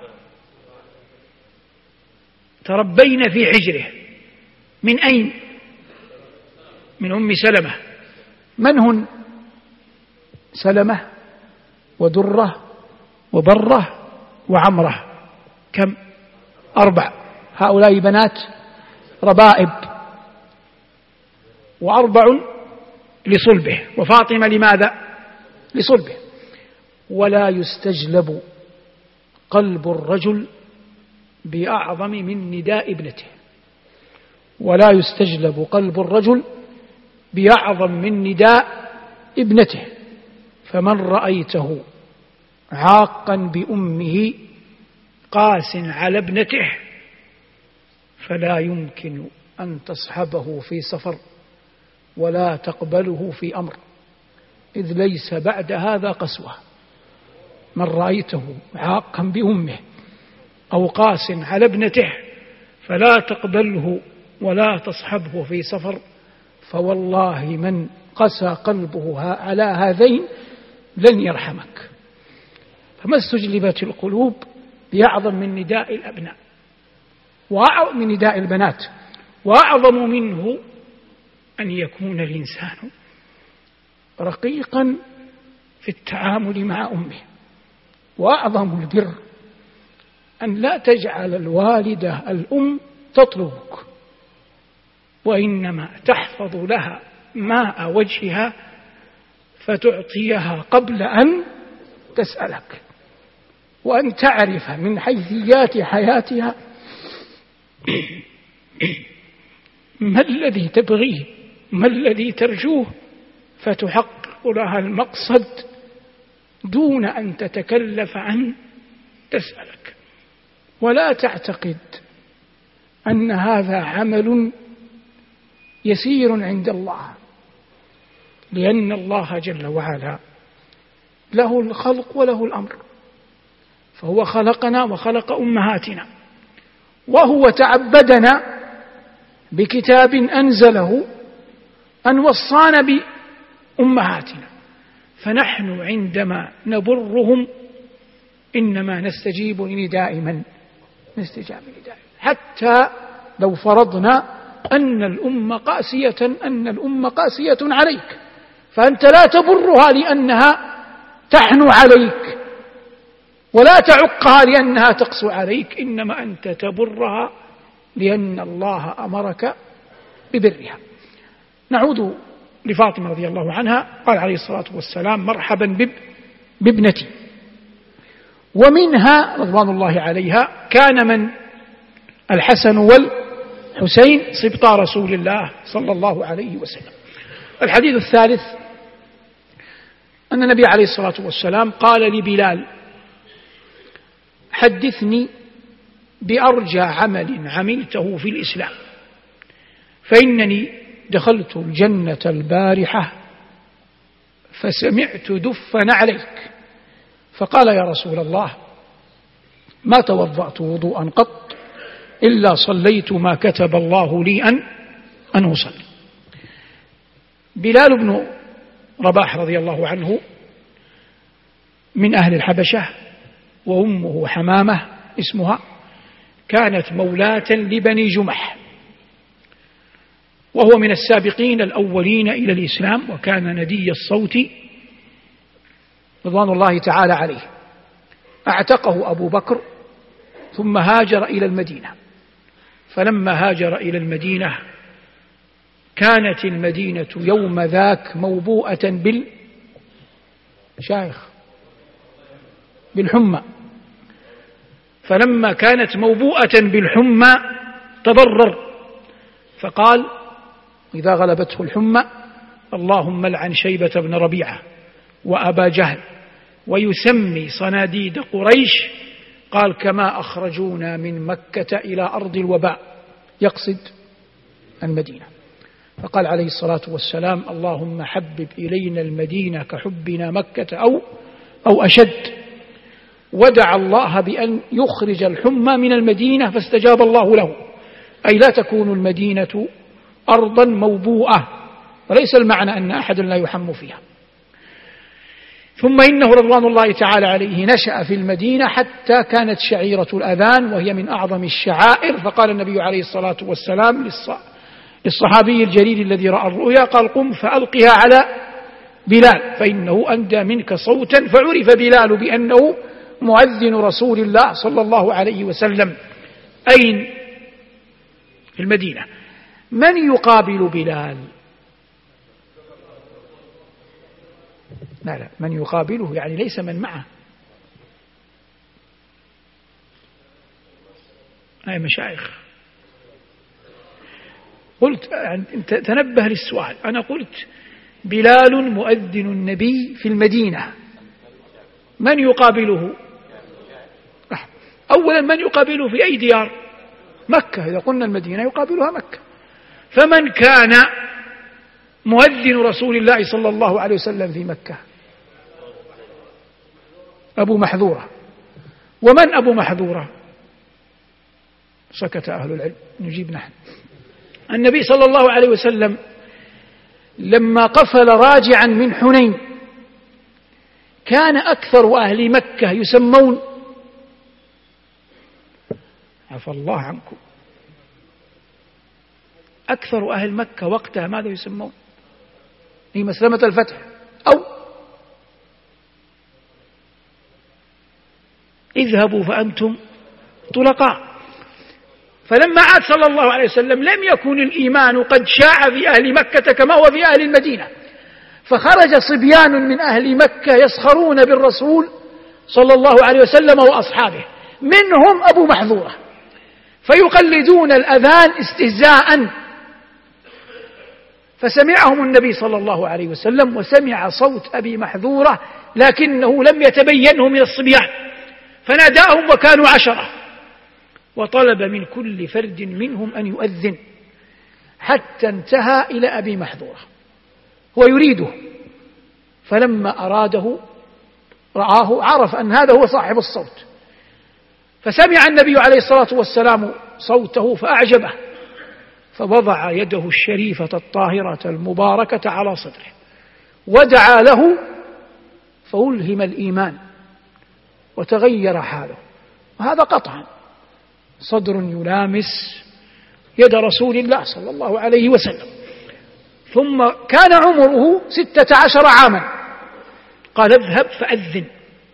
تربين في حجره. من أين؟ من أم سلمة. من هن؟ سلمة ودرة وبرة وعمرة. كم؟ أربع. هؤلاء بنات ربائب، وأربع لصلبه، وفاطمة لماذا؟ لصلبه. ولا يستجلب قلب الرجل بأعظم من نداء ابنته، ولا يستجلب قلب الرجل بأعظم من نداء ابنته. فمن رأيته عاقا بأمه قاس على ابنته فلا يمكن أن تصحبه في سفر ولا تقبله في أمر، إذ ليس بعد هذا قسوة. من رأيته عاقا بأمه أو قاس على ابنته فلا تقبله ولا تصحبه في سفر، فوالله من قسى قلبه على هذين لن يرحمك. فما استجلبت القلوب بأعظم من نداء الأبناء وأعظم من نداء البنات، وأعظم منه أن يكون الإنسان رقيقا في التعامل مع أمه. وأعظم البر أن لا تجعل الوالدة الأم تطلبك، وإنما تحفظ لها ماء وجهها فتعطيها قبل أن تسألك، وأن تعرف من حيثيات حياتها ما الذي تبغيه ما الذي ترجوه، فتحقق لها المقصد دون أن تتكلف أن تسألك. ولا تعتقد أن هذا عمل يسير عند الله، لأن الله جل وعلا له الخلق وله الأمر، فهو خلقنا وخلق أمهاتنا، وهو تعبدنا بكتاب أنزله أن وصانا بأمهاتنا، فنحن عندما نبرهم إنما نستجيب لنداء من؟ نستجاب لنداء. حتى لو فرضنا أن الأم قاسية أن الأم قاسية عليك، فأنت لا تبرها لأنها تحنو عليك، ولا تعقها لأنها تقسو عليك، إنما أنت تبرها لأن الله أمرك ببرها. نعود لفاطمة رضي الله عنها، قال عليه الصلاة والسلام: مرحبا بابنتي. ومنها رضوان الله عليها كان من؟ الحسن والحسين سبطا رسول الله صلى الله عليه وسلم. الحديث الثالث أن النبي عليه الصلاة والسلام قال لبلال: حدثني بأرجى عمل عملته في الإسلام، فإنني دخلت الجنة البارحة فسمعت دفا عليك، فقال: يا رسول الله، ما توضأت وضوءا قط إلا صليت ما كتب الله لي أن أن أصلي. بلال بن رباح رضي الله عنه من أهل الحبشة، وأمه حمامة اسمها، كانت مولاة لبني جمح، وهو من السابقين الأولين إلى الإسلام، وكان ندي الصوت رضوان الله تعالى عليه. اعتقه أبو بكر ثم هاجر إلى المدينة، فلما هاجر إلى المدينة كانت المدينة يوم ذاك موبوءة بال شايخ بالحمى، فلما كانت موبوءة بالحمى تضرر، فقال إذا غلبته الحمى: اللهم لعن شيبة بن ربيعة وأبا جهل، ويسمي صناديد قريش، قال: كما أخرجونا من مكة إلى أرض الوباء، يقصد المدينة. فقال عليه الصلاة والسلام: اللهم حبب إلينا المدينة كحبنا مكة أو أو أشد. ودعا الله بأن يخرج الحمى من المدينة، فاستجاب الله له، أي لا تكون المدينة أرضا موبوءة، وليس المعنى أن أحد لا يحم فيها. ثم إنه رضوان الله تعالى عليه نشأ في المدينة حتى كانت شعيرة الأذان، وهي من أعظم الشعائر، فقال النبي عليه الصلاة والسلام للصحابي الجليل الذي رأى الرؤيا، قال: قم فألقها على بلال فإنه أندى منك صوتا، فعرف بلال بأنه مؤذن رسول الله صلى الله عليه وسلم. أين؟ في المدينة. من يقابل بلال؟ لا لا من يقابله يعني ليس من معه. أي مشايخ، قلت تنبه للسؤال، أنا قلت بلال مؤذن النبي في المدينة، من يقابله؟ أولا من يقابله في أي ديار؟ مكة. إذا قلنا المدينة يقابلها مكة. فمن كان مؤذن رسول الله صلى الله عليه وسلم في مكة؟ أبو محذورة. ومن أبو محذورة؟ سكت أهل العلم، نجيب نحن. النبي صلى الله عليه وسلم لما قفل راجعا من حنين كان أكثر أهل مكة يسمون عفى الله عنكم. أكثر أهل مكة وقتها ماذا يسمون؟ هي مسلمة الفتح أو اذهبوا فأنتم طلقاء. فلما عاد صلى الله عليه وسلم لم يكن الإيمان قد شاع في أهل مكة كما هو في أهل المدينة، فخرج صبيان من أهل مكة يسخرون بالرسول صلى الله عليه وسلم وأصحابه، منهم أبو محذورة، فيقلدون الأذان استهزاء. فسمعهم النبي صلى الله عليه وسلم وسمع صوت أبي محذورة لكنه لم يتبينه من الصبيان، فناداهم وكانوا عشرة، وطلب من كل فرد منهم أن يؤذن حتى انتهى إلى أبي محذورة هو يريده، فلما أراده رآه عرف أن هذا هو صاحب الصوت، فسمع النبي عليه الصلاة والسلام صوته فأعجبه، فوضع يده الشريفة الطاهرة المباركة على صدره ودعا له فألهم الإيمان وتغير حاله. وهذا قطعا صدر يلامس يد رسول الله صلى الله عليه وسلم. ثم كان عمره ستة عشر عاما، قال اذهب فأذن،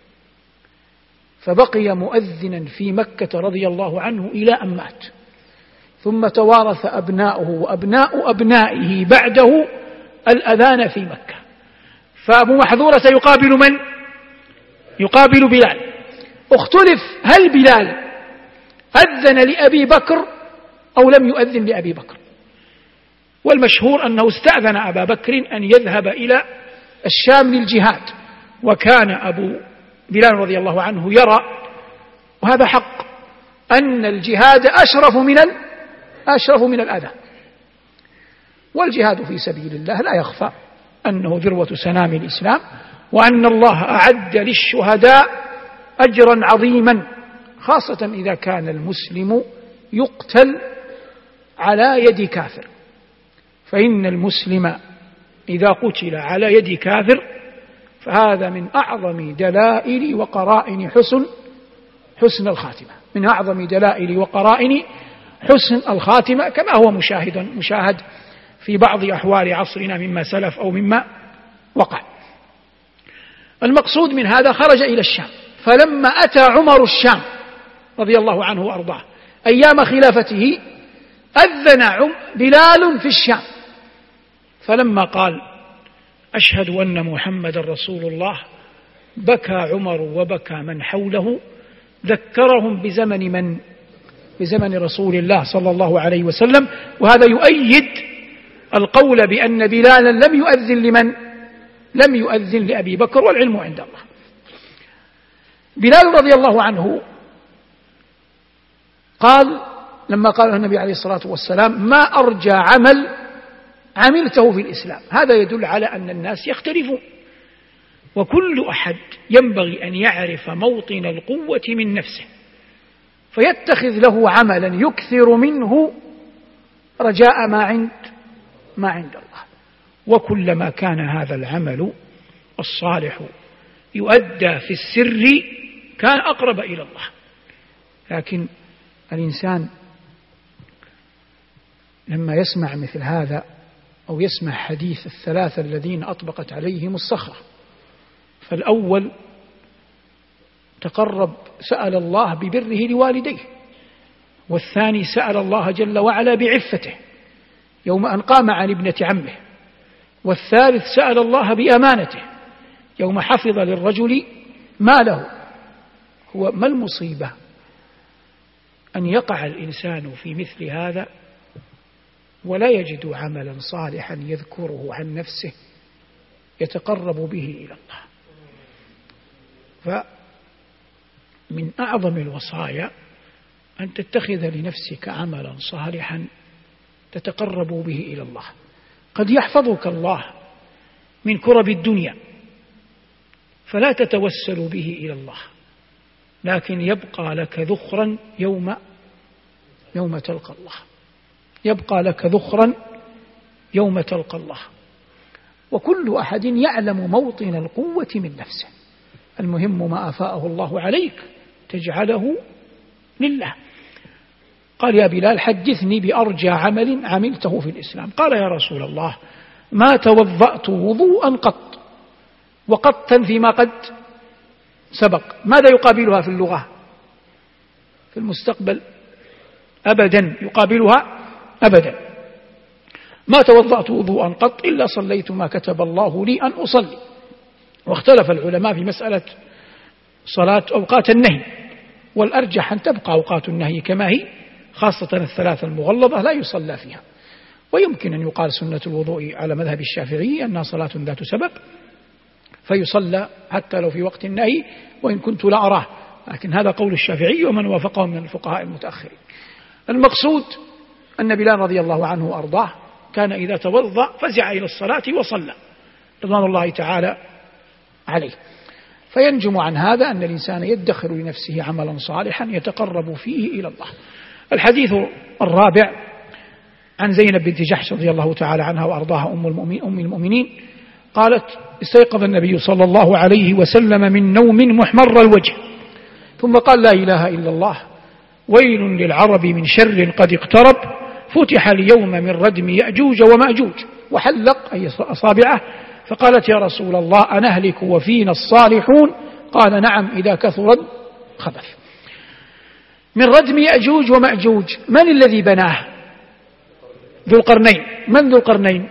فبقي مؤذنا في مكة رضي الله عنه إلى أن مات. ثم توارث أبناؤه وأبناء أبنائه بعده الأذان في مكة. فأبو محذورة سيقابل من؟ يقابل بلال. اختلف هل بلال أذن لأبي بكر أو لم يؤذن لأبي بكر، والمشهور أنه استأذن أبا بكر أن يذهب إلى الشام للجهاد، وكان أبو بلال رضي الله عنه يرى، وهذا حق، أن الجهاد أشرف من أشرف من الأذان. والجهاد في سبيل الله لا يخفى أنه ذروة سنام الإسلام، وأن الله أعد للشهداء أجرا عظيما، خاصة إذا كان المسلم يقتل على يد كافر، فإن المسلم إذا قتل على يد كافر فهذا من أعظم دلائل وقرائن حسن حسن الخاتمة، من أعظم دلائل وقرائن حسن الخاتمة، كما هو مشاهد مشاهد في بعض أحوال عصرنا مما سلف أو مما وقع. المقصود من هذا خرج إلى الشام، فلما أتى عمر الشام رضي الله عنه وأرضاه أيام خلافته أذن بلال في الشام، فلما قال أشهد أن محمد رسول الله بكى عمر وبكى من حوله، ذكرهم بزمن من؟ بزمن رسول الله صلى الله عليه وسلم. وهذا يؤيد القول بأن بلالا لم يؤذن لمن؟ لم يؤذن لأبي بكر، والعلم عند الله. بلال رضي الله عنه قال لما قال النبي عليه الصلاة والسلام ما أرجى عمل عملته في الإسلام، هذا يدل على أن الناس يختلفون، وكل أحد ينبغي أن يعرف موطن القوة من نفسه فيتخذ له عملا يكثر منه رجاء ما عند ما عند الله. وكلما كان هذا العمل الصالح يؤدى في السر كان أقرب إلى الله. لكن الإنسان لما يسمع مثل هذا أو يسمع حديث الثلاثة الذين أطبقت عليهم الصخرة، فالأول تقرب سأل الله ببره لوالديه، والثاني سأل الله جل وعلا بعفته يوم أن قام عن ابنة عمه، والثالث سأل الله بأمانته يوم حفظ للرجل ماله. هو ما المصيبة أن يقع الإنسان في مثل هذا ولا يجد عملا صالحا يذكره عن نفسه يتقرب به إلى الله. فمن أعظم الوصايا أن تتخذ لنفسك عملا صالحا تتقرب به إلى الله. قد يحفظك الله من كرب الدنيا فلا تتوسل به إلى الله، لكن يبقى لك ذخرا يوم يوم تلقى الله، يبقى لك ذخرا يوم تلقى الله. وكل أحد يعلم موطن القوة من نفسه، المهم ما أفاءه الله عليك تجعله لله. قال يا بلال حدثني بأرجى عمل عملته في الإسلام. قال يا رسول الله ما توضأت وضوءا قط، وقد تنفي ما قد سبق، ماذا يقابلها في اللغة في المستقبل؟ أبدا، يقابلها أبدا. ما توضأت وضوءا قط إلا صليت ما كتب الله لي أن أصلي. واختلف العلماء في مسألة صلاة أوقات النهي، والأرجح أن تبقى أوقات النهي كما هي، خاصة الثلاثة المغلظة لا يصلى فيها. ويمكن أن يقال سنة الوضوء على مذهب الشافعي أنها صلاة ذات سبب فيصلى حتى لو في وقت النهي، وإن كنت لا أراه، لكن هذا قول الشافعي ومن وافقهم من الفقهاء المتأخرين. المقصود أن بلال رضي الله عنه وأرضاه كان إذا توضأ فزع إلى الصلاة وصلى رضوان الله تعالى عليه. فينجم عن هذا أن الإنسان يدخر لنفسه عملا صالحا يتقرب فيه إلى الله. الحديث الرابع عن زينب بنت جحش رضي الله تعالى عنها وأرضاها أم المؤمنين, أم المؤمنين قالت استيقظ النبي صلى الله عليه وسلم من نوم محمر الوجه ثم قال لا إله إلا الله ويل للعرب من شر قد اقترب فتح اليوم من ردم يأجوج ومأجوج، وحلق أي أصابعه فقالت يا رسول الله أنهلك وفينا الصالحون؟ قال نعم إذا كثر الخبث. من ردم يأجوج ومأجوج من الذي بناه؟ ذو القرنين. من ذو القرنين؟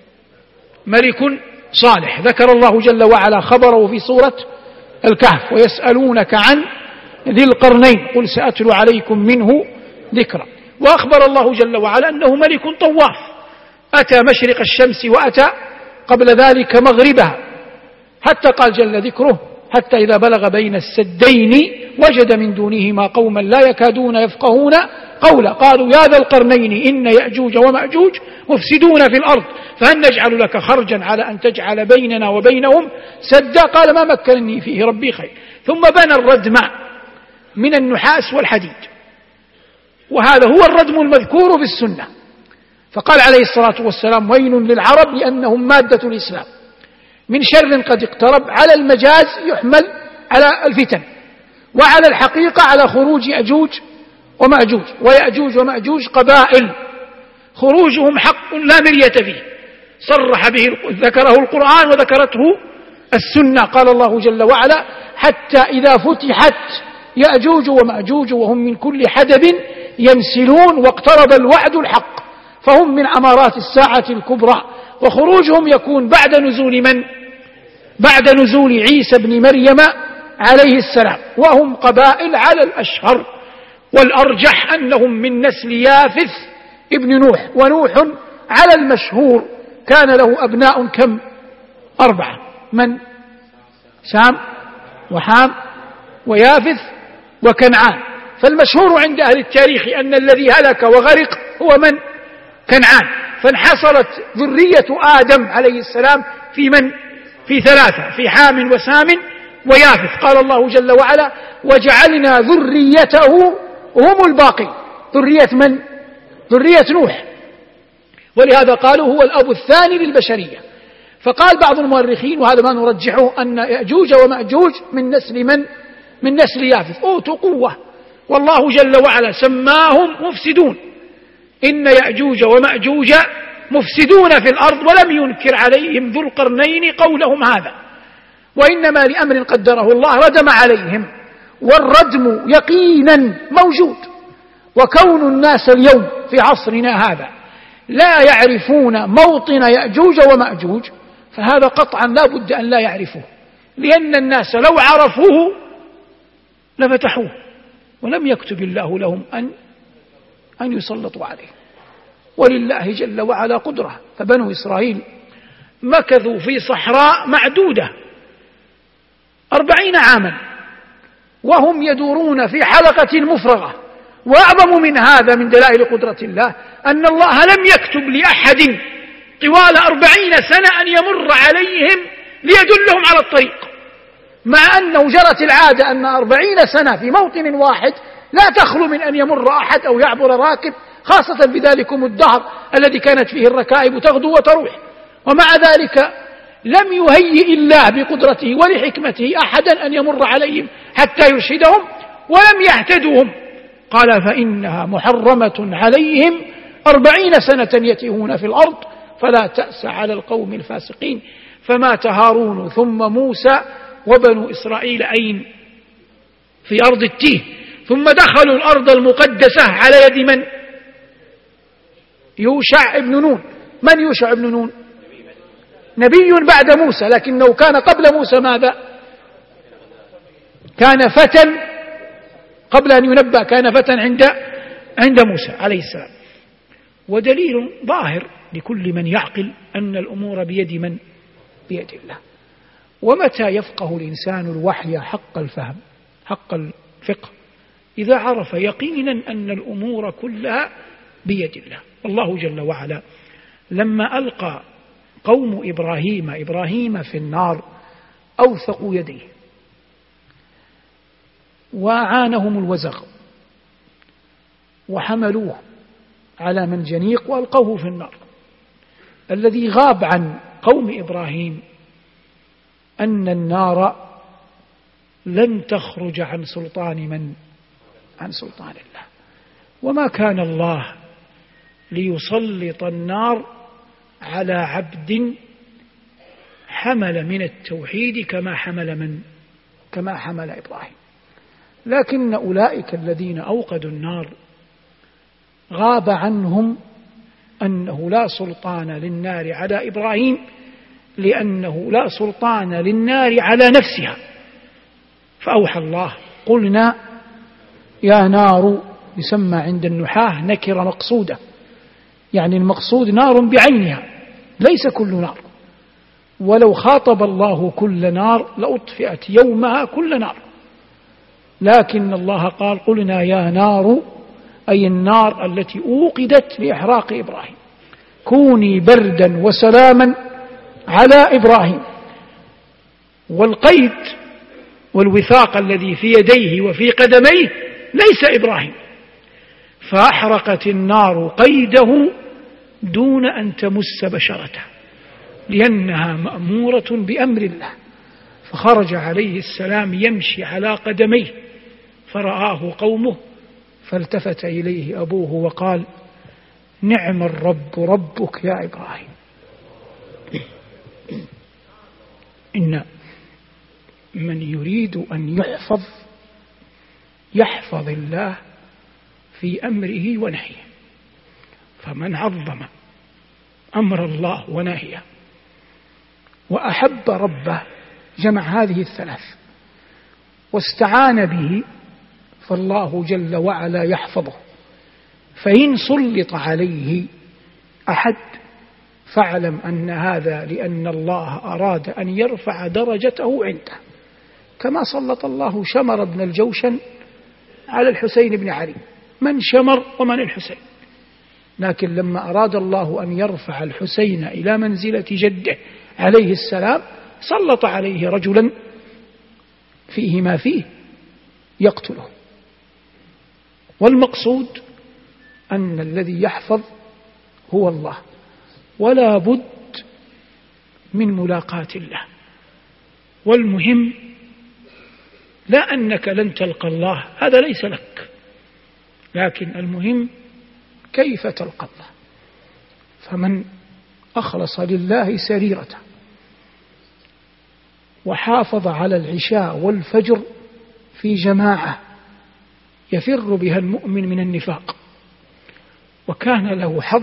ملك صالح، ذكر الله جل وعلا خبره في سورة الكهف ويسألونك عن ذي القرنين قل سأتلو عليكم منه ذكرا. وأخبر الله جل وعلا أنه ملك طواف، أتى مشرق الشمس وأتى قبل ذلك مغربها، حتى قال جل ذكره حتى إذا بلغ بين السدين وجد من دونهما قوما لا يكادون يفقهون قولا قالوا يا ذا القرنين إن يأجوج ومأجوج مفسدون في الأرض فهل نجعل لك خرجا على أن تجعل بيننا وبينهم سدا؟ قال ما مكنني فيه ربي خير. ثم بنى الردم من النحاس والحديد، وهذا هو الردم المذكور في السنة. فقال عليه الصلاة والسلام ويل للعرب لأنهم مادة الإسلام من شر قد اقترب. على المجاز يحمل على الفتن، وعلى الحقيقة على خروج أجوج ومأجوج. ويأجوج ومأجوج قبائل خروجهم حق لا مرية فيه، صرح به ذكره القرآن وذكرته السنة. قال الله جل وعلا حتى إذا فتحت يأجوج ومأجوج وهم من كل حدب ينسلون واقترب الوعد الحق فهم من أمارات الساعة الكبرى. وخروجهم يكون بعد نزول من؟ بعد نزول عيسى بن مريم عليه السلام، وهم قبائل على الأشهر، والأرجح أنهم من نسل يافث ابن نوح. ونوح على المشهور كان له أبناء كم؟ أربعة، من؟ سام وحام ويافث وكنعان. فالمشهور عند أهل التاريخ أن الذي هلك وغرق هو من؟ كنعان. فانحصرت ذرية آدم عليه السلام في من؟ في ثلاثة، في حام وسام ويافث. قال الله جل وعلا وجعلنا ذريته هم الباقين. ذرية من؟ ذرية نوح. ولهذا قالوا هو الأب الثاني للبشرية. فقال بعض المؤرخين وهذا ما نرجحه أن يأجوج ومأجوج من نسل من؟ من نسل يافث. أوتوا قوة، والله جل وعلا سماهم مفسدون. إن يأجوج ومأجوج مفسدون في الأرض، ولم ينكر عليهم ذو القرنين قولهم هذا، وإنما لأمر قدره الله ردم عليهم. والردم يقينا موجود، وكون الناس اليوم في عصرنا هذا لا يعرفون موطن يأجوج ومأجوج فهذا قطعا لا بد أن لا يعرفوه، لأن الناس لو عرفوه لفتحوه، ولم يكتب الله لهم أن أن يسلطوا عليه، ولله جل وعلا قدرة. فبنو إسرائيل مكثوا في صحراء معدودة أربعين عاما وهم يدورون في حلقة مفرغة. وأعظم من هذا من دلائل قدرة الله أن الله لم يكتب لأحد طوال أربعين سنة أن يمر عليهم ليدلهم على الطريق، مع أنه جرت العادة أن أربعين سنة في موطن واحد لا تخلو من أن يمر أحد أو يعبر راكب، خاصة في ذلكم الدهر الذي كانت فيه الركائب تغدو وتروح. ومع ذلك لم يهيئ الله بقدرته ولحكمته أحدا أن يمر عليهم حتى يرشدهم، ولم يهتدوهم قال فإنها محرمة عليهم أربعين سنة يتيهون في الأرض فلا تأس على القوم الفاسقين. فمات هارون ثم موسى وبنو إسرائيل أين؟ في أرض التيه، ثم دخلوا الأرض المقدسة على يد من؟ يوشع ابن نون. من يوشع ابن نون؟ نبي بعد موسى، لكنه كان قبل موسى ماذا؟ كان فتى قبل أن ينبأ، كان فتى عند عند موسى عليه السلام. ودليل ظاهر لكل من يعقل أن الأمور بيد من؟ بيد الله. ومتى يفقه الإنسان الوحي حق الفهم حق الفقه؟ إذا عرف يقينا أن الأمور كلها بيد الله. الله جل وعلا لما ألقى قوم إبراهيم إبراهيم في النار أوثقوا يديه وعانهم الوزغ وحملوه على منجنيق وألقوه في النار. الذي غاب عن قوم إبراهيم أن النار لن تخرج عن سلطان من؟ عن سلطان الله. وما كان الله ليسلط النار على عبد حمل من التوحيد كما حمل من؟ كما حمل إبراهيم. لكن أولئك الذين أوقدوا النار غاب عنهم أنه لا سلطان للنار على إبراهيم، لأنه لا سلطان للنار على نفسها. فأوحى الله قلنا يا نار، يسمى عند النحاة نكرة مقصودة، يعني المقصود نار بعينها ليس كل نار. ولو خاطب الله كل نار لأطفئت يومها كل نار، لكن الله قال قلنا يا نار، أي النار التي أوقدت لإحراق إبراهيم، كوني بردا وسلاما على إبراهيم. والقيد والوثاق الذي في يديه وفي قدميه ليس إبراهيم، فأحرقت النار قيده دون أن تمس بشرته، لأنها مأمورة بأمر الله. فخرج عليه السلام يمشي على قدميه فرآه قومه، فالتفت إليه أبوه وقال نعم الرب ربك يا إبراهيم. إن من يريد أن يحفظ يحفظ الله في أمره ونهيه. فمن عظم أمر الله ونهيه وأحب ربه جمع هذه الثلاث واستعان به، فالله جل وعلا يحفظه. فإن سلط عليه أحد فاعلم أن هذا لأن الله أراد أن يرفع درجته عنده، كما سلط الله شمر بن الجوشن على الحسين بن علي. من شمر ومن الحسين؟ لكن لما أراد الله أن يرفع الحسين إلى منزلة جده عليه السلام سلط عليه رجلا فيه ما فيه يقتله. والمقصود أن الذي يحفظ هو الله، ولا بد من ملاقاة الله. والمهم لا أنك لن تلقى الله، هذا ليس لك، لكن المهم كيف تلقى الله. فمن أخلص لله سريرته وحافظ على العشاء والفجر في جماعة يفر بها المؤمن من النفاق، وكان له حظ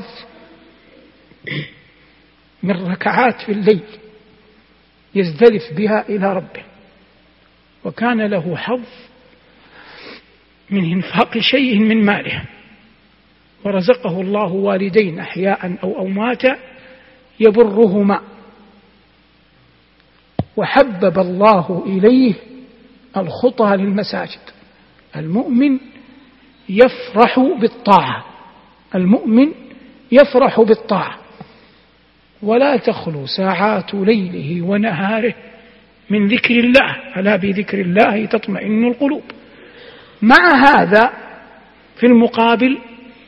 من ركعات في الليل يزدلف بها إلى ربه، وكان له حظ من إنفاق شيء من ماله، ورزقه الله والدين أحياء أو أمواتا يبرهما، وحبب الله إليه الخطى للمساجد. المؤمن يفرح بالطاعة، المؤمن يفرح بالطاعة، ولا تخلو ساعات ليله ونهاره من ذكر الله، ألا بذكر الله تطمئن القلوب. مع هذا في المقابل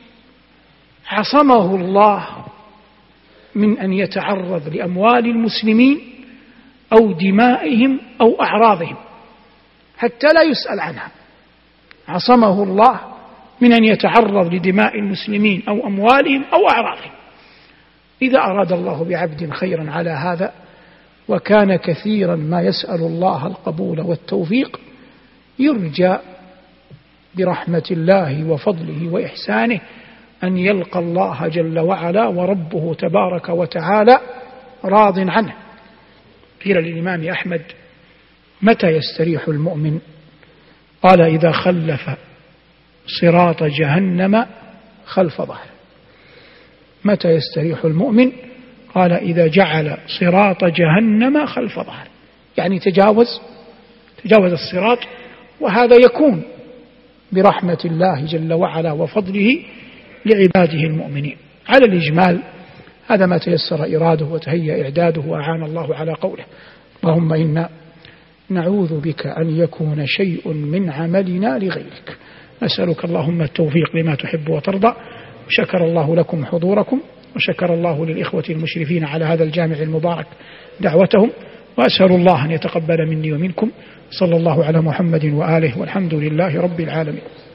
عصمه الله من أن يتعرض لأموال المسلمين أو دمائهم أو أعراضهم حتى لا يسأل عنها. عصمه الله من أن يتعرض لدماء المسلمين أو أموالهم أو أعراضهم. إذا أراد الله بعبد خيرا على هذا، وكان كثيرا ما يسأل الله القبول والتوفيق، يرجى برحمة الله وفضله وإحسانه أن يلقى الله جل وعلا وربه تبارك وتعالى راض عنه. قيل للإمام أحمد: متى يستريح المؤمن؟ قال: إذا خلف صراط جهنم خلف ظهره. متى يستريح المؤمن؟ قال: إذا جعل صراط جهنم خلف ظهره، يعني تجاوز تجاوز الصراط، وهذا يكون برحمة الله جل وعلا وفضله لعباده المؤمنين. على الإجمال هذا ما تيسر إراده وتهيأ إعداده وأعان الله على قوله. اللهم إنا نعوذ بك أن يكون شيء من عملنا لغيرك. نسألك اللهم التوفيق لما تحب وترضى. شكر الله لكم حضوركم، وشكر الله للإخوة المشرفين على هذا الجامع المبارك دعوتهم، وأسأل الله أن يتقبل مني ومنكم. صلى الله على محمد وآله، والحمد لله رب العالمين.